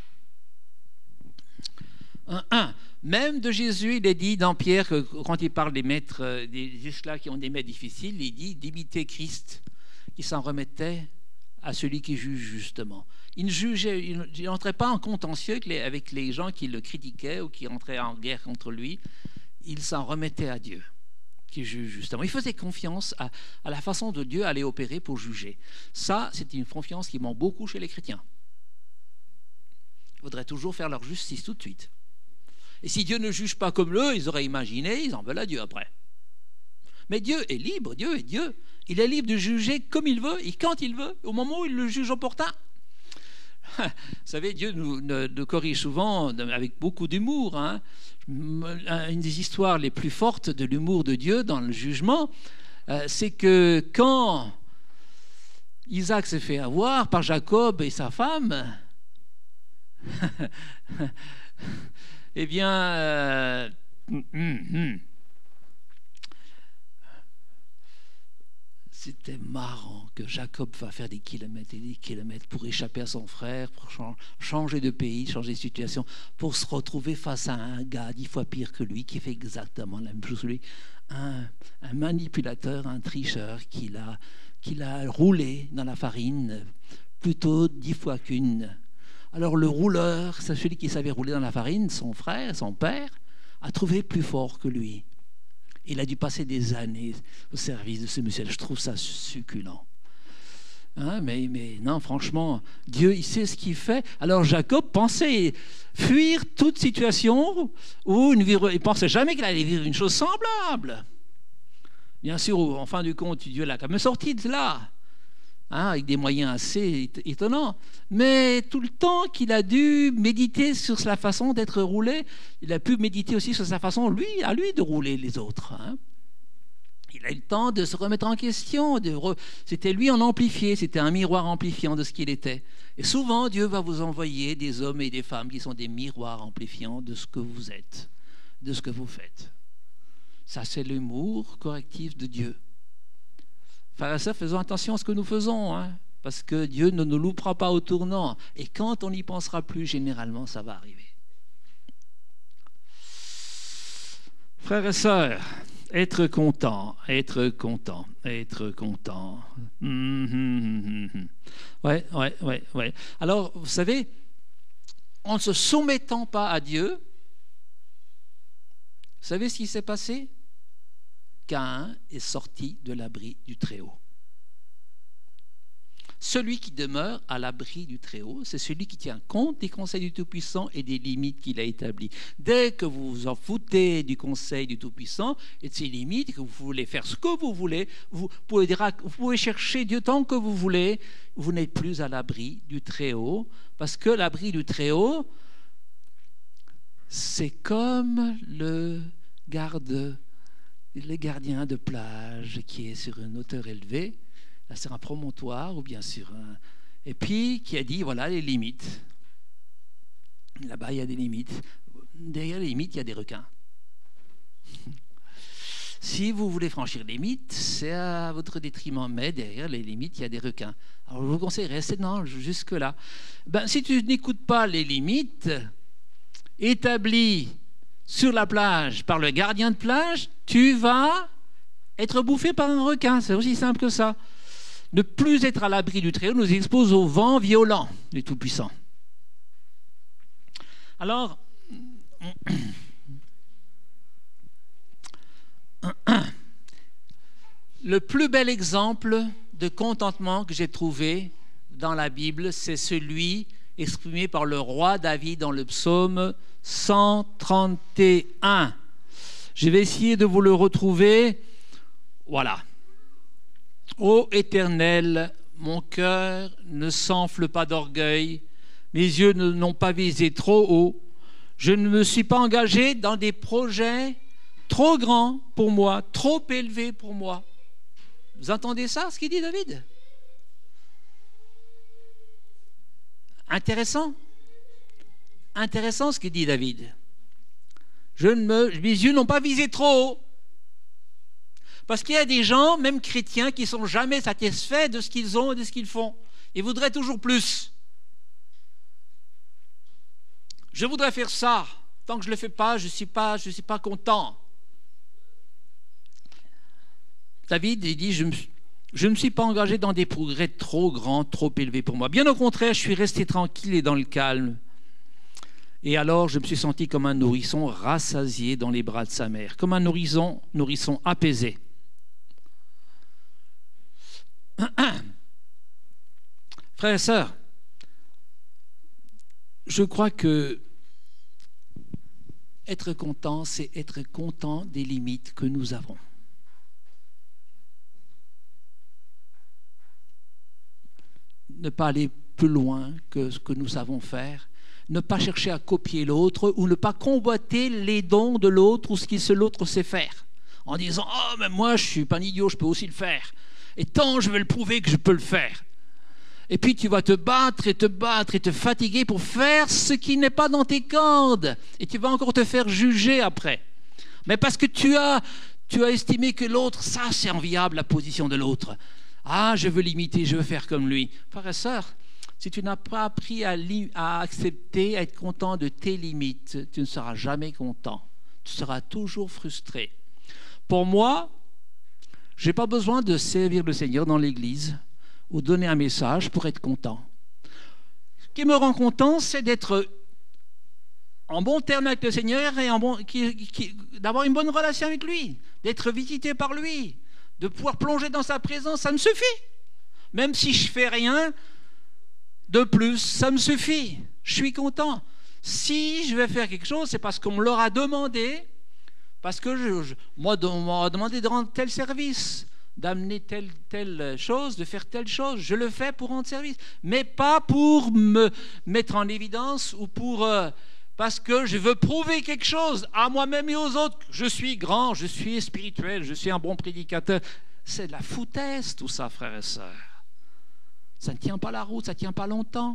Un, un. Même de Jésus, il est dit dans Pierre, que quand il parle des maîtres, des esclaves qui ont des maîtres difficiles, il dit d'imiter Christ, qui s'en remettait à celui qui juge justement. Il ne jugeait, il n'entrait pas en contentieux avec les, avec les gens qui le critiquaient ou qui entraient en guerre contre lui. Il s'en remettait à Dieu, qui juge justement. Il faisait confiance à, à la façon de Dieu aller opérer pour juger. Ça, c'est une confiance qui manque beaucoup chez les chrétiens. Ils voudraient toujours faire leur justice tout de suite. Et si Dieu ne juge pas comme eux, ils auraient imaginé, ils en veulent à Dieu après. Mais Dieu est libre, Dieu est Dieu. Il est libre de juger comme il veut et quand il veut, au moment où il le juge opportun. Vous savez, Dieu nous, nous, nous corrige souvent avec beaucoup d'humour. Hein. Une des histoires les plus fortes de l'humour de Dieu dans le jugement, euh, c'est que quand Isaac s'est fait avoir par Jacob et sa femme, eh bien, euh, hum, hum, c'était marrant que Jacob va faire des kilomètres et des kilomètres pour échapper à son frère, pour changer de pays, changer de situation, pour se retrouver face à un gars dix fois pire que lui, qui fait exactement la même chose que lui, un, un manipulateur, un tricheur qui l'a, qui l'a roulé dans la farine, plutôt dix fois qu'une. Alors le rouleur, c'est celui qui savait rouler dans la farine, son frère, son père, a trouvé plus fort que lui. Il a dû passer des années au service de ce monsieur. Je trouve ça succulent. Hein, mais, mais non, franchement, Dieu, il sait ce qu'il fait. Alors Jacob pensait fuir toute situation où une, il ne pensait jamais qu'il allait vivre une chose semblable. Bien sûr, en fin du compte, Dieu l'a quand même sorti de là. Hein, avec des moyens assez étonnants. Mais tout le temps qu'il a dû méditer sur la façon d'être roulé, il a pu méditer aussi sur sa façon, lui, à lui, de rouler les autres. Hein. Il a eu le temps de se remettre en question. De re... C'était lui en amplifié, c'était un miroir amplifiant de ce qu'il était. Et souvent, Dieu va vous envoyer des hommes et des femmes qui sont des miroirs amplifiants de ce que vous êtes, de ce que vous faites. Ça, c'est l'humour correctif de Dieu. Frères et sœurs, faisons attention à ce que nous faisons, hein, parce que Dieu ne nous loupera pas au tournant. Et quand on n'y pensera plus, généralement, ça va arriver. Frères et sœurs, être content, être content, être content. Hum, hum, hum, hum. Ouais, ouais, ouais, ouais. Alors, vous savez, en ne se soumettant pas à Dieu, vous savez ce qui s'est passé ? Caïn est sorti de l'abri du Très-Haut. Celui qui demeure à l'abri du Très-Haut, c'est celui qui tient compte des conseils du Tout-Puissant et des limites qu'il a établies. Dès que vous vous en foutez du conseil du Tout-Puissant et de ses limites, que vous voulez faire ce que vous voulez, vous pouvez, dire, vous pouvez chercher Dieu tant que vous voulez, vous n'êtes plus à l'abri du Très-Haut, parce que l'abri du Très-Haut, c'est comme le garde le gardien de plage qui est sur une hauteur élevée, là sur un promontoire ou bien sur un... Et puis qui a dit, voilà les limites. Là-bas, il y a des limites. Derrière les limites, il y a des requins. Si vous voulez franchir les limites, c'est à votre détriment, mais derrière les limites, il y a des requins. Alors je vous conseille, restez non, jusque-là. Ben, si tu n'écoutes pas les limites établies sur la plage par le gardien de plage, tu vas être bouffé par un requin. C'est aussi simple que ça. Ne plus être à l'abri du Très-Haut nous expose au vent violent du Tout-Puissant. Alors, le plus bel exemple de contentement que j'ai trouvé dans la Bible, c'est celui exprimé par le roi David dans le psaume cent trente et un. Je vais essayer de vous le retrouver. Voilà. Ô Éternel, mon cœur ne s'enfle pas d'orgueil, mes yeux n'ont pas visé trop haut, je ne me suis pas engagé dans des projets trop grands pour moi, trop élevés pour moi. Vous entendez ça, ce qu'il dit David? Intéressant. Intéressant ce que dit David. Je ne me, mes yeux n'ont pas visé trop haut. Parce qu'il y a des gens, même chrétiens, qui ne sont jamais satisfaits de ce qu'ils ont et de ce qu'ils font. Ils voudraient toujours plus. Je voudrais faire ça. Tant que je ne le fais pas, je ne suis pas, je suis pas content. David, il dit, je me, je ne me suis pas engagé dans des progrès trop grands, trop élevés pour moi. Bien au contraire, je suis resté tranquille et dans le calme. Et alors, je me suis senti comme un nourrisson rassasié dans les bras de sa mère, comme un nourrisson, nourrisson apaisé. Frères et sœurs, je crois que être content, c'est être content des limites que nous avons. Ne pas aller plus loin que ce que nous savons faire, ne pas chercher à copier l'autre ou ne pas convoiter les dons de l'autre ou ce que l'autre sait faire, en disant « Oh, mais moi, je ne suis pas un idiot, je peux aussi le faire. Et tant je vais le prouver que je peux le faire. » Et puis tu vas te battre et te battre et te fatiguer pour faire ce qui n'est pas dans tes cordes. Et tu vas encore te faire juger après. Mais parce que tu as, tu as estimé que l'autre, ça c'est enviable la position de l'autre. Ah, je veux l'imiter, je veux faire comme lui. Frères et sœurs, si tu n'as pas appris à, à accepter, à être content de tes limites, tu ne seras jamais content. Tu seras toujours frustré. Pour moi, je n'ai pas besoin de servir le Seigneur dans l'église ou donner un message pour être content. Ce qui me rend content, c'est d'être en bon terme avec le Seigneur et en bon, qui, qui, d'avoir une bonne relation avec lui, d'être visité par lui, de pouvoir plonger dans sa présence, ça me suffit. Même si je ne fais rien de plus, ça me suffit. Je suis content. Si je vais faire quelque chose, c'est parce qu'on me l'aura demandé, parce que je, je, moi, on m'a demandé de rendre tel service, d'amener telle, telle chose, de faire telle chose. Je le fais pour rendre service, mais pas pour me mettre en évidence ou pour... Euh, parce que je veux prouver quelque chose à moi-même et aux autres. Je suis grand, je suis spirituel, je suis un bon prédicateur. C'est de la foutaise tout ça, frères et sœurs. Ça ne tient pas la route, ça ne tient pas longtemps.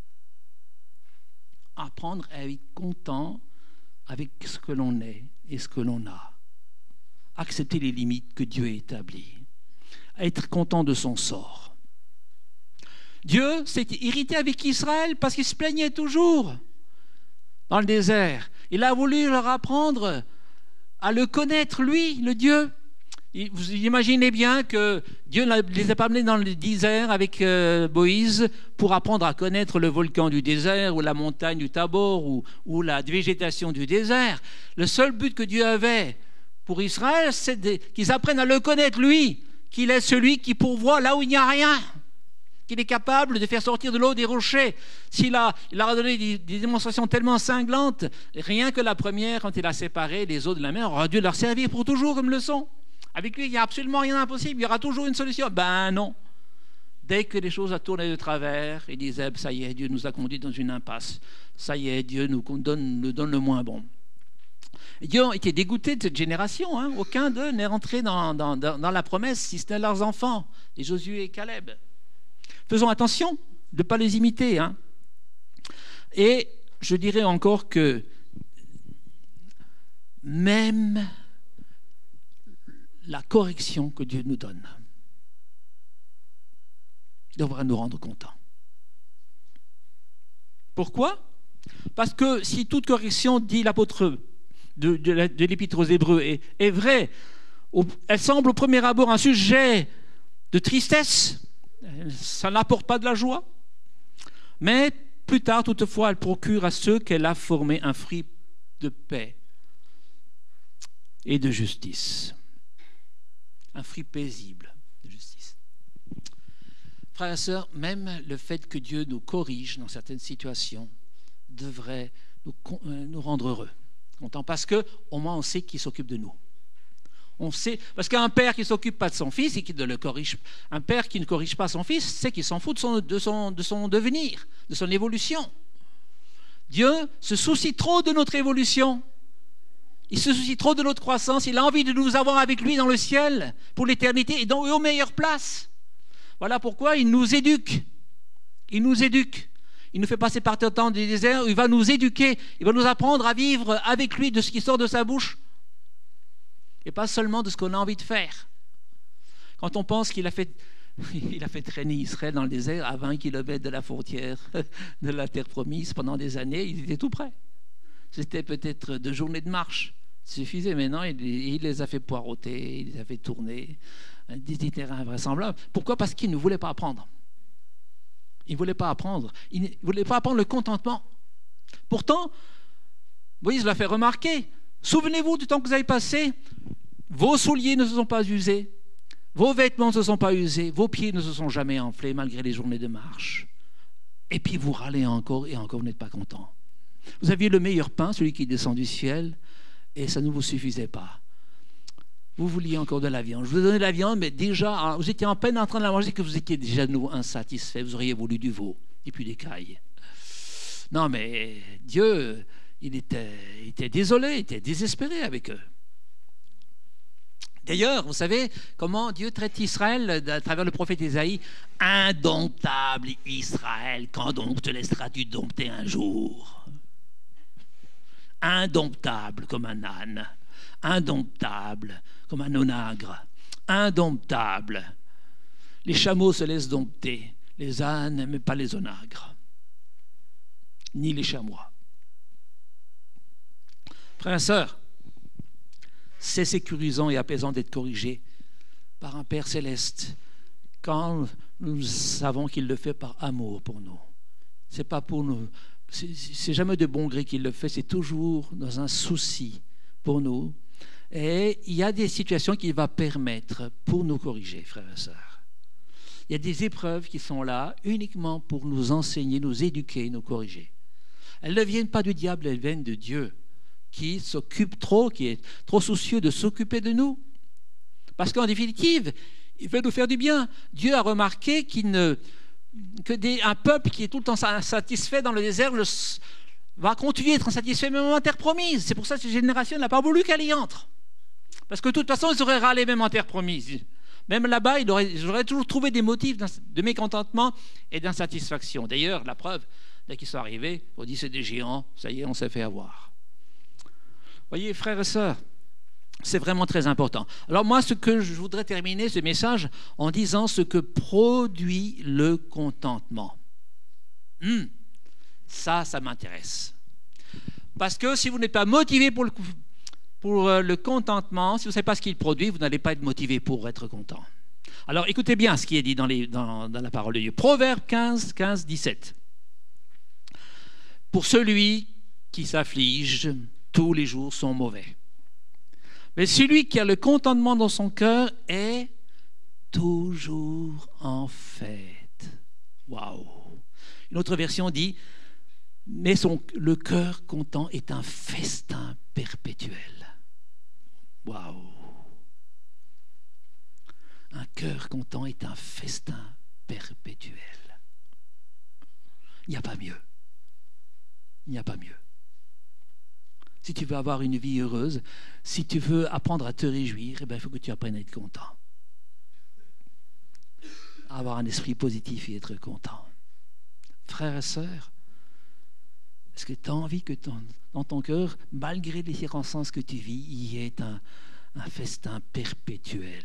Apprendre à être content avec ce que l'on est et ce que l'on a. Accepter les limites que Dieu a établies. Être content de son sort. Dieu s'est irrité avec Israël parce qu'il se plaignait toujours dans le désert. Il a voulu leur apprendre à le connaître, lui, le Dieu. Vous imaginez bien que Dieu ne les a pas amenés dans le désert avec euh, Moïse pour apprendre à connaître le volcan du désert ou la montagne du Tabor ou, ou la végétation du désert. Le seul but que Dieu avait pour Israël, c'est de, qu'ils apprennent à le connaître, lui, qu'il est celui qui pourvoit là où il n'y a rien, qu'il est capable de faire sortir de l'eau des rochers. S'il a, il leur a donné des, des démonstrations tellement cinglantes, rien que la première, quand il a séparé les eaux de la mer, aura dû leur servir pour toujours comme leçon. Avec lui, il n'y a absolument rien d'impossible, il y aura toujours une solution. Ben non. Dès que les choses tournaient de travers, il disait, ça y est, Dieu nous a conduits dans une impasse. Ça y est, Dieu nous donne, nous donne le moins bon. Et Dieu a été dégoûté de cette génération. Hein. Aucun d'eux n'est rentré dans, dans, dans, dans la promesse, si ce n'est leurs enfants, et Josué et Caleb. Faisons attention de ne pas les imiter. Hein. Et je dirais encore que même la correction que Dieu nous donne devrait nous rendre contents. Pourquoi ? Parce que si toute correction, dit l'apôtre de, de, de l'Épître aux Hébreux, est, est vraie, elle semble au premier abord un sujet de tristesse, ça n'apporte pas de la joie, mais plus tard, toutefois, elle procure à ceux qu'elle a formés un fruit de paix et de justice. Un fruit paisible de justice. Frères et sœurs, même le fait que Dieu nous corrige dans certaines situations devrait nous, nous rendre heureux, contents, parce qu'au moins on sait qu'il s'occupe de nous. On sait, parce qu'un père qui ne s'occupe pas de son fils et qui ne le corrige, un père qui ne corrige pas son fils, c'est qu'il s'en fout de son, de, son, de son devenir, de son évolution. Dieu se soucie trop de notre évolution. Il se soucie trop de notre croissance. Il a envie de nous avoir avec lui dans le ciel pour l'éternité et, dans, et aux meilleures places. Voilà pourquoi il nous éduque. Il nous éduque. Il nous fait passer par le temps du désert. Il va nous éduquer. Il va nous apprendre à vivre avec lui de ce qui sort de sa bouche. Et pas seulement de ce qu'on a envie de faire. Quand on pense qu'il a fait, il a fait traîner Israël dans le désert à vingt kilomètres de la frontière de la terre promise pendant des années, il était tout prêt. C'était peut-être deux journées de marche. Ça suffisait, mais non, il, il les a fait poireauter, il les a fait tourner, des terrains invraisemblables. Pourquoi ? Parce qu'il ne voulait pas apprendre. Il ne voulait pas apprendre. Il ne voulait pas apprendre le contentement. Pourtant, Moïse l'a fait remarquer. Souvenez-vous du temps que vous avez passé. Vos souliers ne se sont pas usés. Vos vêtements ne se sont pas usés. Vos pieds ne se sont jamais enflés malgré les journées de marche. Et puis vous râlez encore et encore, vous n'êtes pas content. Vous aviez le meilleur pain, celui qui descend du ciel, et ça ne vous suffisait pas. Vous vouliez encore de la viande. Je vous ai donné de la viande, mais déjà, vous étiez en peine en train de la manger, que vous étiez déjà de nouveau insatisfait. Vous auriez voulu du veau et puis des cailles. Non, mais Dieu, il était, il était désolé, il était désespéré avec eux. D'ailleurs, vous savez comment Dieu traite Israël à travers le prophète Isaïe ? Indomptable Israël, quand donc te laisseras-tu dompter un jour ? Indomptable comme un âne, indomptable comme un onagre, indomptable. Les chameaux se laissent dompter, les ânes, mais pas les onagres, ni les chamois. Frères et sœurs, c'est sécurisant et apaisant d'être corrigé par un Père céleste quand nous savons qu'il le fait par amour pour nous. C'est pas pour nous, c'est, c'est jamais de bon gré qu'il le fait, c'est toujours dans un souci pour nous. Et il y a des situations qu'il va permettre pour nous corriger, frères et sœurs. Il y a des épreuves qui sont là uniquement pour nous enseigner, nous éduquer, nous corriger. Elles ne viennent pas du diable, elles viennent de Dieu, qui s'occupe trop, qui est trop soucieux de s'occuper de nous. Parce qu'en définitive, il veut nous faire du bien. Dieu a remarqué qu'il ne, que des, un peuple qui est tout le temps insatisfait dans le désert le, va continuer à être insatisfait même en terre promise. C'est pour ça que cette génération n'a pas voulu qu'elle y entre. Parce que de toute façon, ils auraient râlé même en terre promise. Même là-bas, ils auraient, ils auraient toujours trouvé des motifs de mécontentement et d'insatisfaction. D'ailleurs, la preuve, dès qu'ils sont arrivés, on dit c'est des géants, ça y est, on s'est fait avoir. Voyez, frères et sœurs, c'est vraiment très important. Alors moi, ce que je voudrais terminer ce message en disant ce que produit le contentement. Hum, ça, ça m'intéresse. Parce que si vous n'êtes pas motivé pour le, pour le contentement, si vous ne savez pas ce qu'il produit, vous n'allez pas être motivé pour être content. Alors écoutez bien ce qui est dit dans, les, dans, dans la parole de Dieu. Proverbe quinze, quinze, dix-sept. Pour celui qui s'afflige, tous les jours sont mauvais. Mais celui qui a le contentement dans son cœur est toujours en fête. Waouh! Une autre version dit, mais son, le cœur content est un festin perpétuel. Waouh! Un cœur content est un festin perpétuel. Il n'y a pas mieux. Il n'y a pas mieux. si tu veux avoir une vie heureuse, si tu veux apprendre à te réjouir, eh bien, il faut que tu apprennes à être content. Avoir un esprit positif et être content. Frères et sœurs, est-ce que tu as envie que ton, dans ton cœur, malgré les circonstances que tu vis, il y ait un, un festin perpétuel?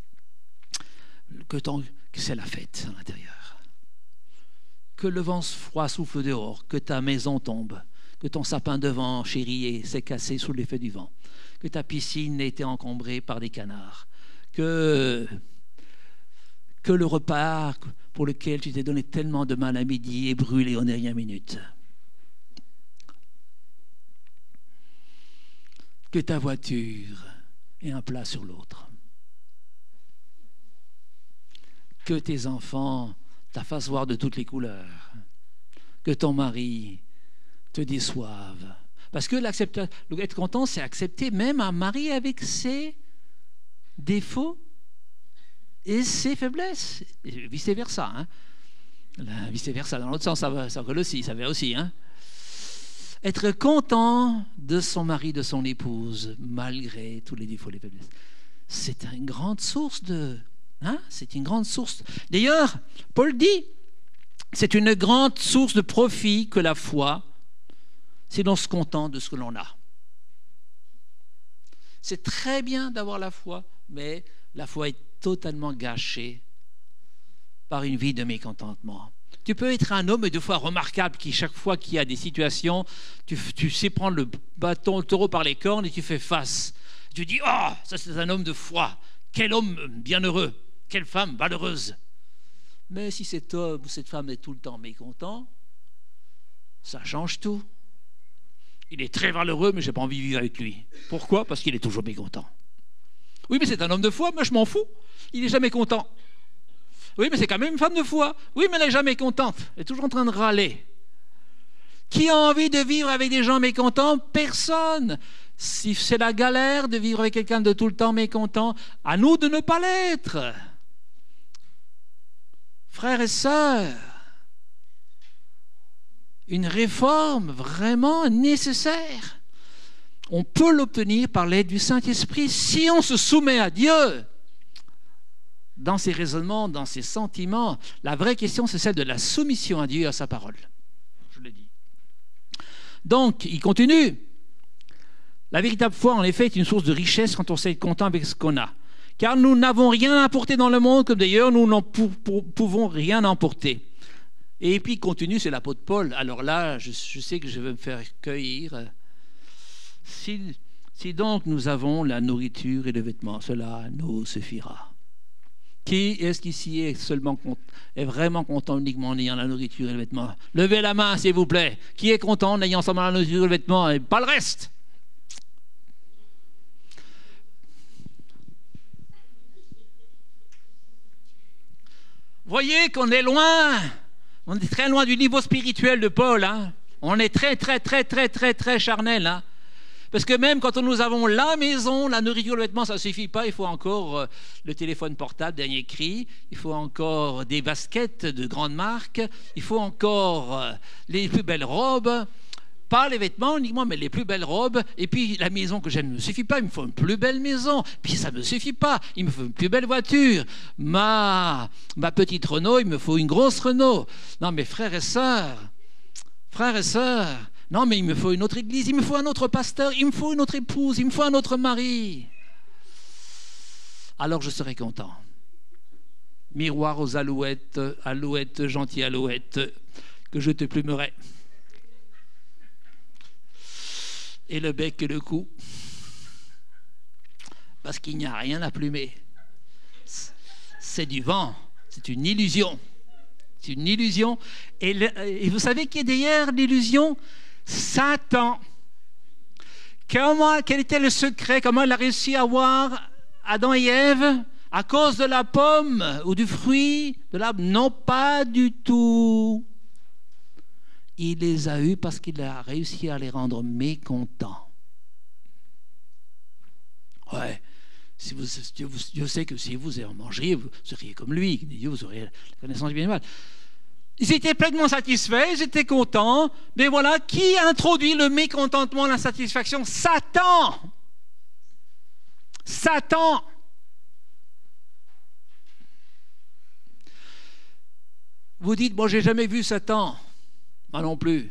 Que, ton, que c'est la fête à l'intérieur. Que le vent froid souffle dehors, que ta maison tombe, que ton sapin devant chéri s'est cassé sous l'effet du vent, que ta piscine ait été encombrée par des canards, que, que le repas pour lequel tu t'es donné tellement de mal à midi est brûlé en dernière minute. Que ta voiture ait un plat sur l'autre. Que tes enfants te fassent voir de toutes les couleurs. Que ton mari te déçoive. Parce que être content, c'est accepter même un mari avec ses défauts et ses faiblesses. Et vice-versa. Hein. Vice-versa. Dans l'autre sens, ça va, ça colle aussi. Ça va aussi. Hein. Être content de son mari, de son épouse, malgré tous les défauts et les faiblesses. C'est une grande source de... Hein? C'est une grande source. D'ailleurs, Paul dit, c'est une grande source de profit que la foi, si l'on se contente de ce que l'on a. C'est très bien d'avoir la foi, mais la foi est totalement gâchée par une vie de mécontentement. Tu peux être un homme, de foi remarquable, qui chaque fois qu'il y a des situations, tu, tu sais prendre le bâton, le taureau par les cornes et tu fais face. Tu dis, oh, ça c'est un homme de foi. Quel homme bienheureux. Quelle femme malheureuse. Mais si cet homme ou cette femme est tout le temps mécontent, ça change tout. Il est très malheureux, mais je n'ai pas envie de vivre avec lui. Pourquoi? Parce qu'il est toujours mécontent. Oui, mais c'est un homme de foi, moi je m'en fous. Il n'est jamais content. Oui, mais c'est quand même une femme de foi. Oui, mais elle n'est jamais contente. Elle est toujours en train de râler. Qui a envie de vivre avec des gens mécontents? Personne. Si c'est la galère de vivre avec quelqu'un de tout le temps mécontent, à nous de ne pas l'être. Frères et sœurs, une réforme vraiment nécessaire. On peut l'obtenir par l'aide du Saint-Esprit si on se soumet à Dieu. Dans ses raisonnements, dans ses sentiments, la vraie question, c'est celle de la soumission à Dieu et à sa parole. Je l'ai dit. Donc, il continue. La véritable foi, en effet, est une source de richesse quand on sait être content avec ce qu'on a. Car nous n'avons rien à apporter dans le monde, comme d'ailleurs nous n'en pou- pou- pouvons rien emporter. Et puis, il continue, c'est l'apôtre Paul. Alors là, je, je sais que je vais me faire cueillir. Si, si donc nous avons la nourriture et le vêtement, cela nous suffira. Qui est-ce qu'ici est, seulement, est vraiment content uniquement en ayant la nourriture et le vêtement? Levez la main, s'il vous plaît. Qui est content en ayant seulement la nourriture et le vêtement et pas le reste? Voyez qu'on est loin, on est très loin du niveau spirituel de Paul. Hein. On est très, très, très, très, très, très charnel. Hein. Parce que même quand nous avons la maison, la nourriture, le vêtement, ça ne suffit pas. Il faut encore euh, le téléphone portable, dernier cri. Il faut encore des baskets de grande marque. Il faut encore euh, les plus belles robes. Pas les vêtements uniquement, mais les plus belles robes. Et puis la maison que j'aime ne me suffit pas. Il me faut une plus belle maison. Puis ça ne me suffit pas. Il me faut une plus belle voiture. Ma, ma petite Renault, il me faut une grosse Renault. Non mais frères et sœurs, frères et sœurs, non mais il me faut une autre église, il me faut un autre pasteur, il me faut une autre épouse, il me faut un autre mari. Alors je serai content. Miroir aux alouettes, alouette, gentille alouette, que je te plumerai. Et le bec et le cou, parce qu'il n'y a rien à plumer. C'est du vent, c'est une illusion. C'est une illusion. Et, le, et vous savez qui est derrière l'illusion? Satan. Comment, quel était le secret? Comment il a réussi à avoir Adam et Ève? À cause de la pomme ou du fruit de l'arbre? Non, pas du tout. Il les a eus parce qu'il a réussi à les rendre mécontents. Ouais, si vous, Dieu, vous, Dieu sait que si vous en mangeriez, vous seriez comme lui. Dieu, vous auriez la connaissance du bien et du mal. Ils étaient pleinement satisfaits, ils étaient contents, mais voilà, qui introduit le mécontentement, l'insatisfaction? Satan! Satan! Vous dites, bon, j'ai jamais vu Satan. Moi non plus.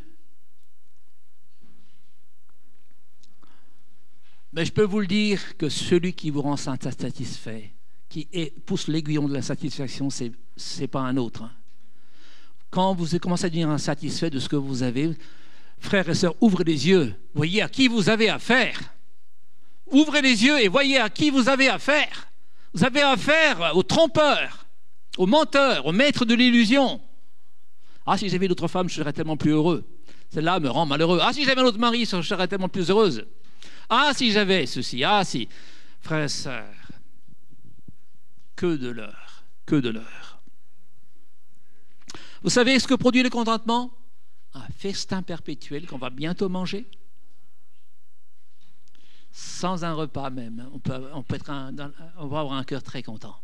Mais je peux vous le dire que celui qui vous rend insatisfait, qui est, pousse l'aiguillon de la satisfaction, c'est c'est pas un autre. Hein. Quand vous commencez à devenir insatisfait de ce que vous avez, frères et sœurs, ouvrez les yeux. Voyez à qui vous avez affaire. Ouvrez les yeux et voyez à qui vous avez affaire. Vous avez affaire au trompeur, au menteur, au maître de l'illusion. Ah, si j'avais d'autres femmes, je serais tellement plus heureux. Celle-là me rend malheureux. Ah, si j'avais un autre mari, je serais tellement plus heureuse. Ah, si j'avais ceci. Ah, si. Frères et sœurs, que de l'heure, que de l'heure. Vous savez ce que produit le contentement? Un festin perpétuel qu'on va bientôt manger. Sans un repas même, on peut, on peut être un, on va avoir un cœur très content.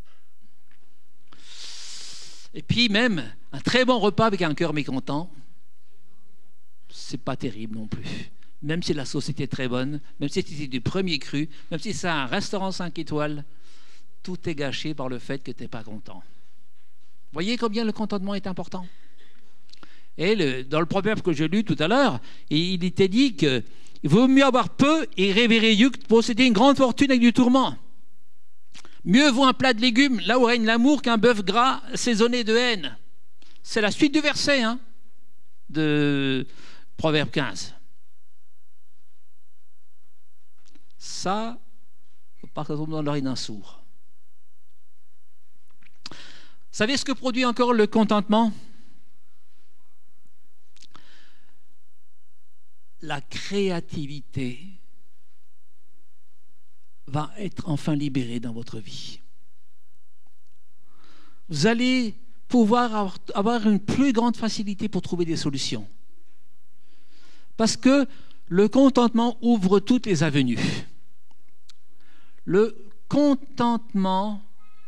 Et puis même, un très bon repas avec un cœur mécontent, c'est pas terrible non plus. Même si la société est très bonne, même si c'est du premier cru, même si c'est un restaurant cinq étoiles, tout est gâché par le fait que tu n'es pas content. Voyez combien le contentement est important. Et le, dans le proverbe que j'ai lu tout à l'heure, il était dit qu'il vaut mieux avoir peu et rêver Dieu que posséder une grande fortune avec du tourment. Mieux vaut un plat de légumes là où règne l'amour qu'un bœuf gras assaisonné de haine. C'est la suite du verset hein, de Proverbe quinze. Ça, il ne faut pas que ça tombe dans l'oreille d'un sourd. Vous savez ce que produit encore le contentement? La créativité va être enfin libérée dans votre vie. Vous allez pouvoir avoir une plus grande facilité pour trouver des solutions. Parce que le contentement ouvre toutes les avenues. Le contentement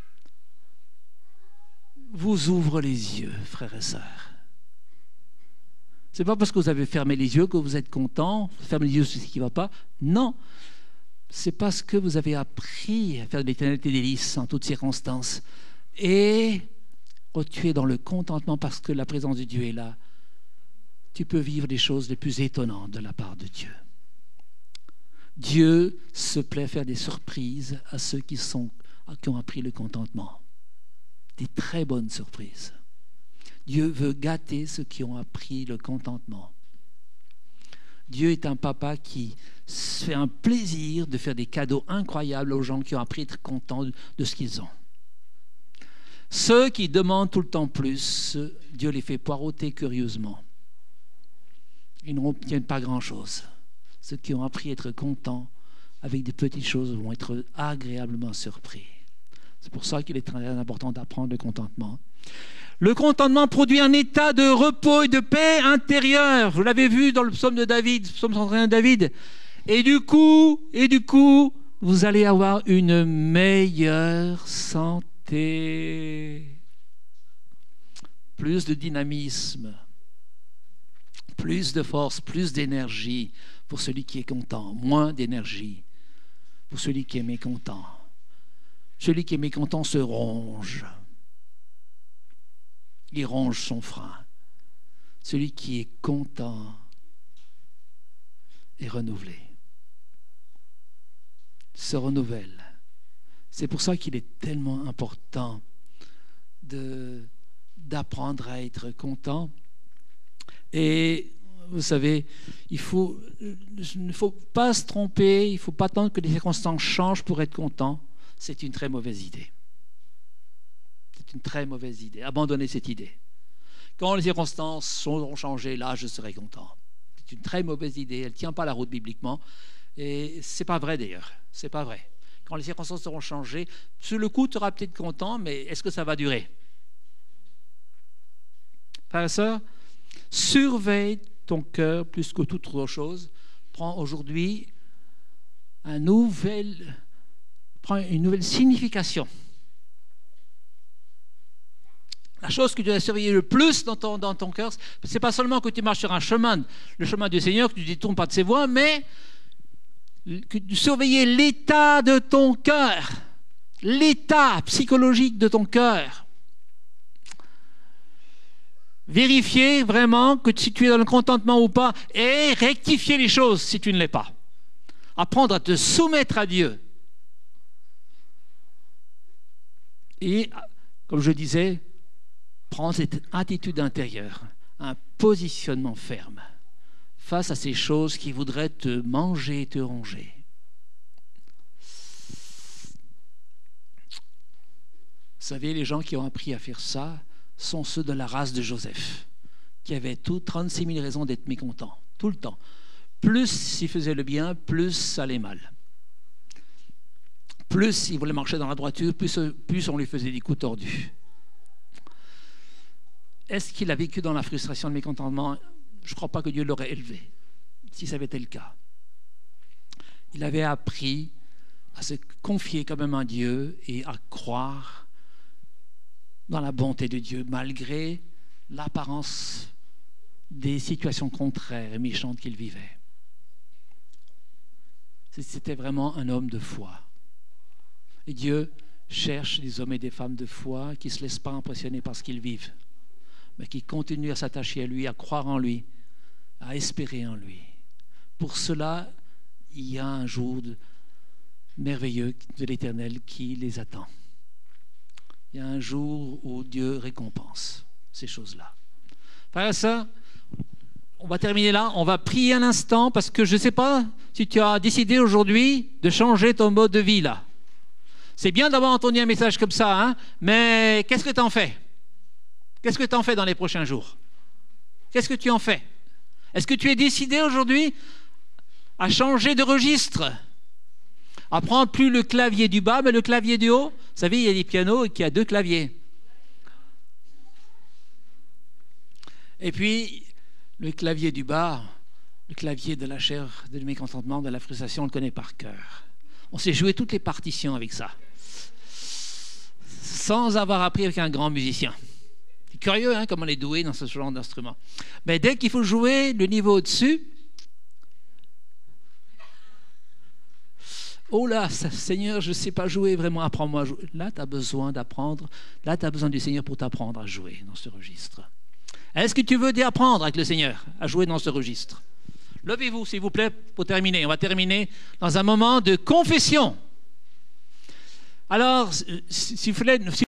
vous ouvre les yeux, frères et sœurs. Ce n'est pas parce que vous avez fermé les yeux que vous êtes content, fermez les yeux sur ce qui ne va pas. Non, c'est parce que vous avez appris à faire de l'éternité délices en toutes circonstances. Et oh, tu es dans le contentement parce que la présence de Dieu est là. Tu peux vivre les choses les plus étonnantes de la part de Dieu. Dieu se plaît à faire des surprises à ceux qui, sont, qui ont appris le contentement. Des très bonnes surprises. Dieu veut gâter ceux qui ont appris le contentement. Dieu est un papa qui se fait un plaisir de faire des cadeaux incroyables aux gens qui ont appris à être contents de ce qu'ils ont. Ceux qui demandent tout le temps plus, Dieu les fait poireauter curieusement. Ils n'obtiennent pas grand-chose. Ceux qui ont appris à être contents avec des petites choses vont être agréablement surpris. C'est pour ça qu'il est très important d'apprendre le contentement. Le contentement produit un état de repos et de paix intérieure. Vous l'avez vu dans le psaume de David, le psaume cent trente et un de David. Et du coup, et du coup, vous allez avoir une meilleure santé. Plus de dynamisme, plus de force, plus d'énergie pour celui qui est content, moins d'énergie pour celui qui est mécontent. Celui qui est mécontent se ronge. Il ronge son frein. Celui qui est content est renouvelé. Se renouvelle. C'est pour ça qu'il est tellement important de, d'apprendre à être content. Et vous savez, il faut, il ne faut pas se tromper, il ne faut pas attendre que les circonstances changent pour être content. C'est une très mauvaise idée. C'est une très mauvaise idée. Abandonnez cette idée. Quand les circonstances auront changé, là, je serai content. C'est une très mauvaise idée. Elle ne tient pas la route bibliquement. Et ce n'est pas vrai d'ailleurs. Ce n'est pas vrai. Quand les circonstances auront changé, sur le coup, tu seras peut-être content, mais est-ce que ça va durer? Frères et sœurs, surveille ton cœur plus que toute autre chose. Prends aujourd'hui un nouvel... prend une nouvelle signification La chose que tu dois surveiller le plus dans ton, dans ton cœur, c'est pas seulement que tu marches sur un chemin, le chemin du Seigneur, que tu ne détournes pas de ses voies, mais que tu surveilles l'état de ton cœur, l'état psychologique de ton cœur. Vérifier vraiment que si tu es dans le contentement ou pas, et rectifier les choses si tu ne l'es pas. Apprendre à te soumettre à Dieu. Et, comme je disais, prendre cette attitude intérieure, un positionnement ferme face à ces choses qui voudraient te manger et te ronger. Vous savez, les gens qui ont appris à faire ça sont ceux de la race de Joseph, qui avaient tout trente-six mille raisons d'être mécontents, tout le temps. Plus ils faisaient le bien, plus ça allait mal. Plus il voulait marcher dans la droiture, plus, plus on lui faisait des coups tordus. Est-ce qu'il a vécu dans la frustration, le mécontentement? Je ne crois pas que Dieu l'aurait élevé, si ça avait été le cas. Il avait appris à se confier quand même à Dieu et à croire dans la bonté de Dieu, malgré l'apparence des situations contraires et méchantes qu'il vivait. C'était vraiment un homme de foi. Et Dieu cherche des hommes et des femmes de foi qui ne se laissent pas impressionner par ce qu'ils vivent, mais qui continuent à s'attacher à lui, à croire en lui, à espérer en lui. Pour cela, il y a un jour de, merveilleux de l'Éternel qui les attend. Il y a un jour où Dieu récompense ces choses-là. Frères et sœurs, on va terminer là. On va prier un instant parce que je ne sais pas si tu as décidé aujourd'hui de changer ton mode de vie là. C'est bien d'avoir entendu un message comme ça, hein, mais qu'est-ce que tu en fais? Qu'est-ce que tu en fais dans les prochains jours? Qu'est-ce que tu en fais? Est-ce que tu es décidé aujourd'hui à changer de registre? À prendre plus le clavier du bas, mais le clavier du haut? Vous savez, il y a des pianos qui ont deux claviers. Et puis, le clavier du bas, le clavier de la chair, du mécontentement, de la frustration, on le connaît par cœur. On s'est joué toutes les partitions avec ça, sans avoir appris avec un grand musicien. C'est curieux, hein, comme on est doué dans ce genre d'instrument. Mais dès qu'il faut jouer le niveau au-dessus, oh là, Seigneur, je ne sais pas jouer, vraiment, apprends-moi à jouer. Là, tu as besoin d'apprendre. Là, tu as besoin du Seigneur pour t'apprendre à jouer dans ce registre. Est-ce que tu veux apprendre avec le Seigneur à jouer dans ce registre? Levez-vous, s'il vous plaît, pour terminer. On va terminer dans un moment de confession. Alors, s'il vous plaît,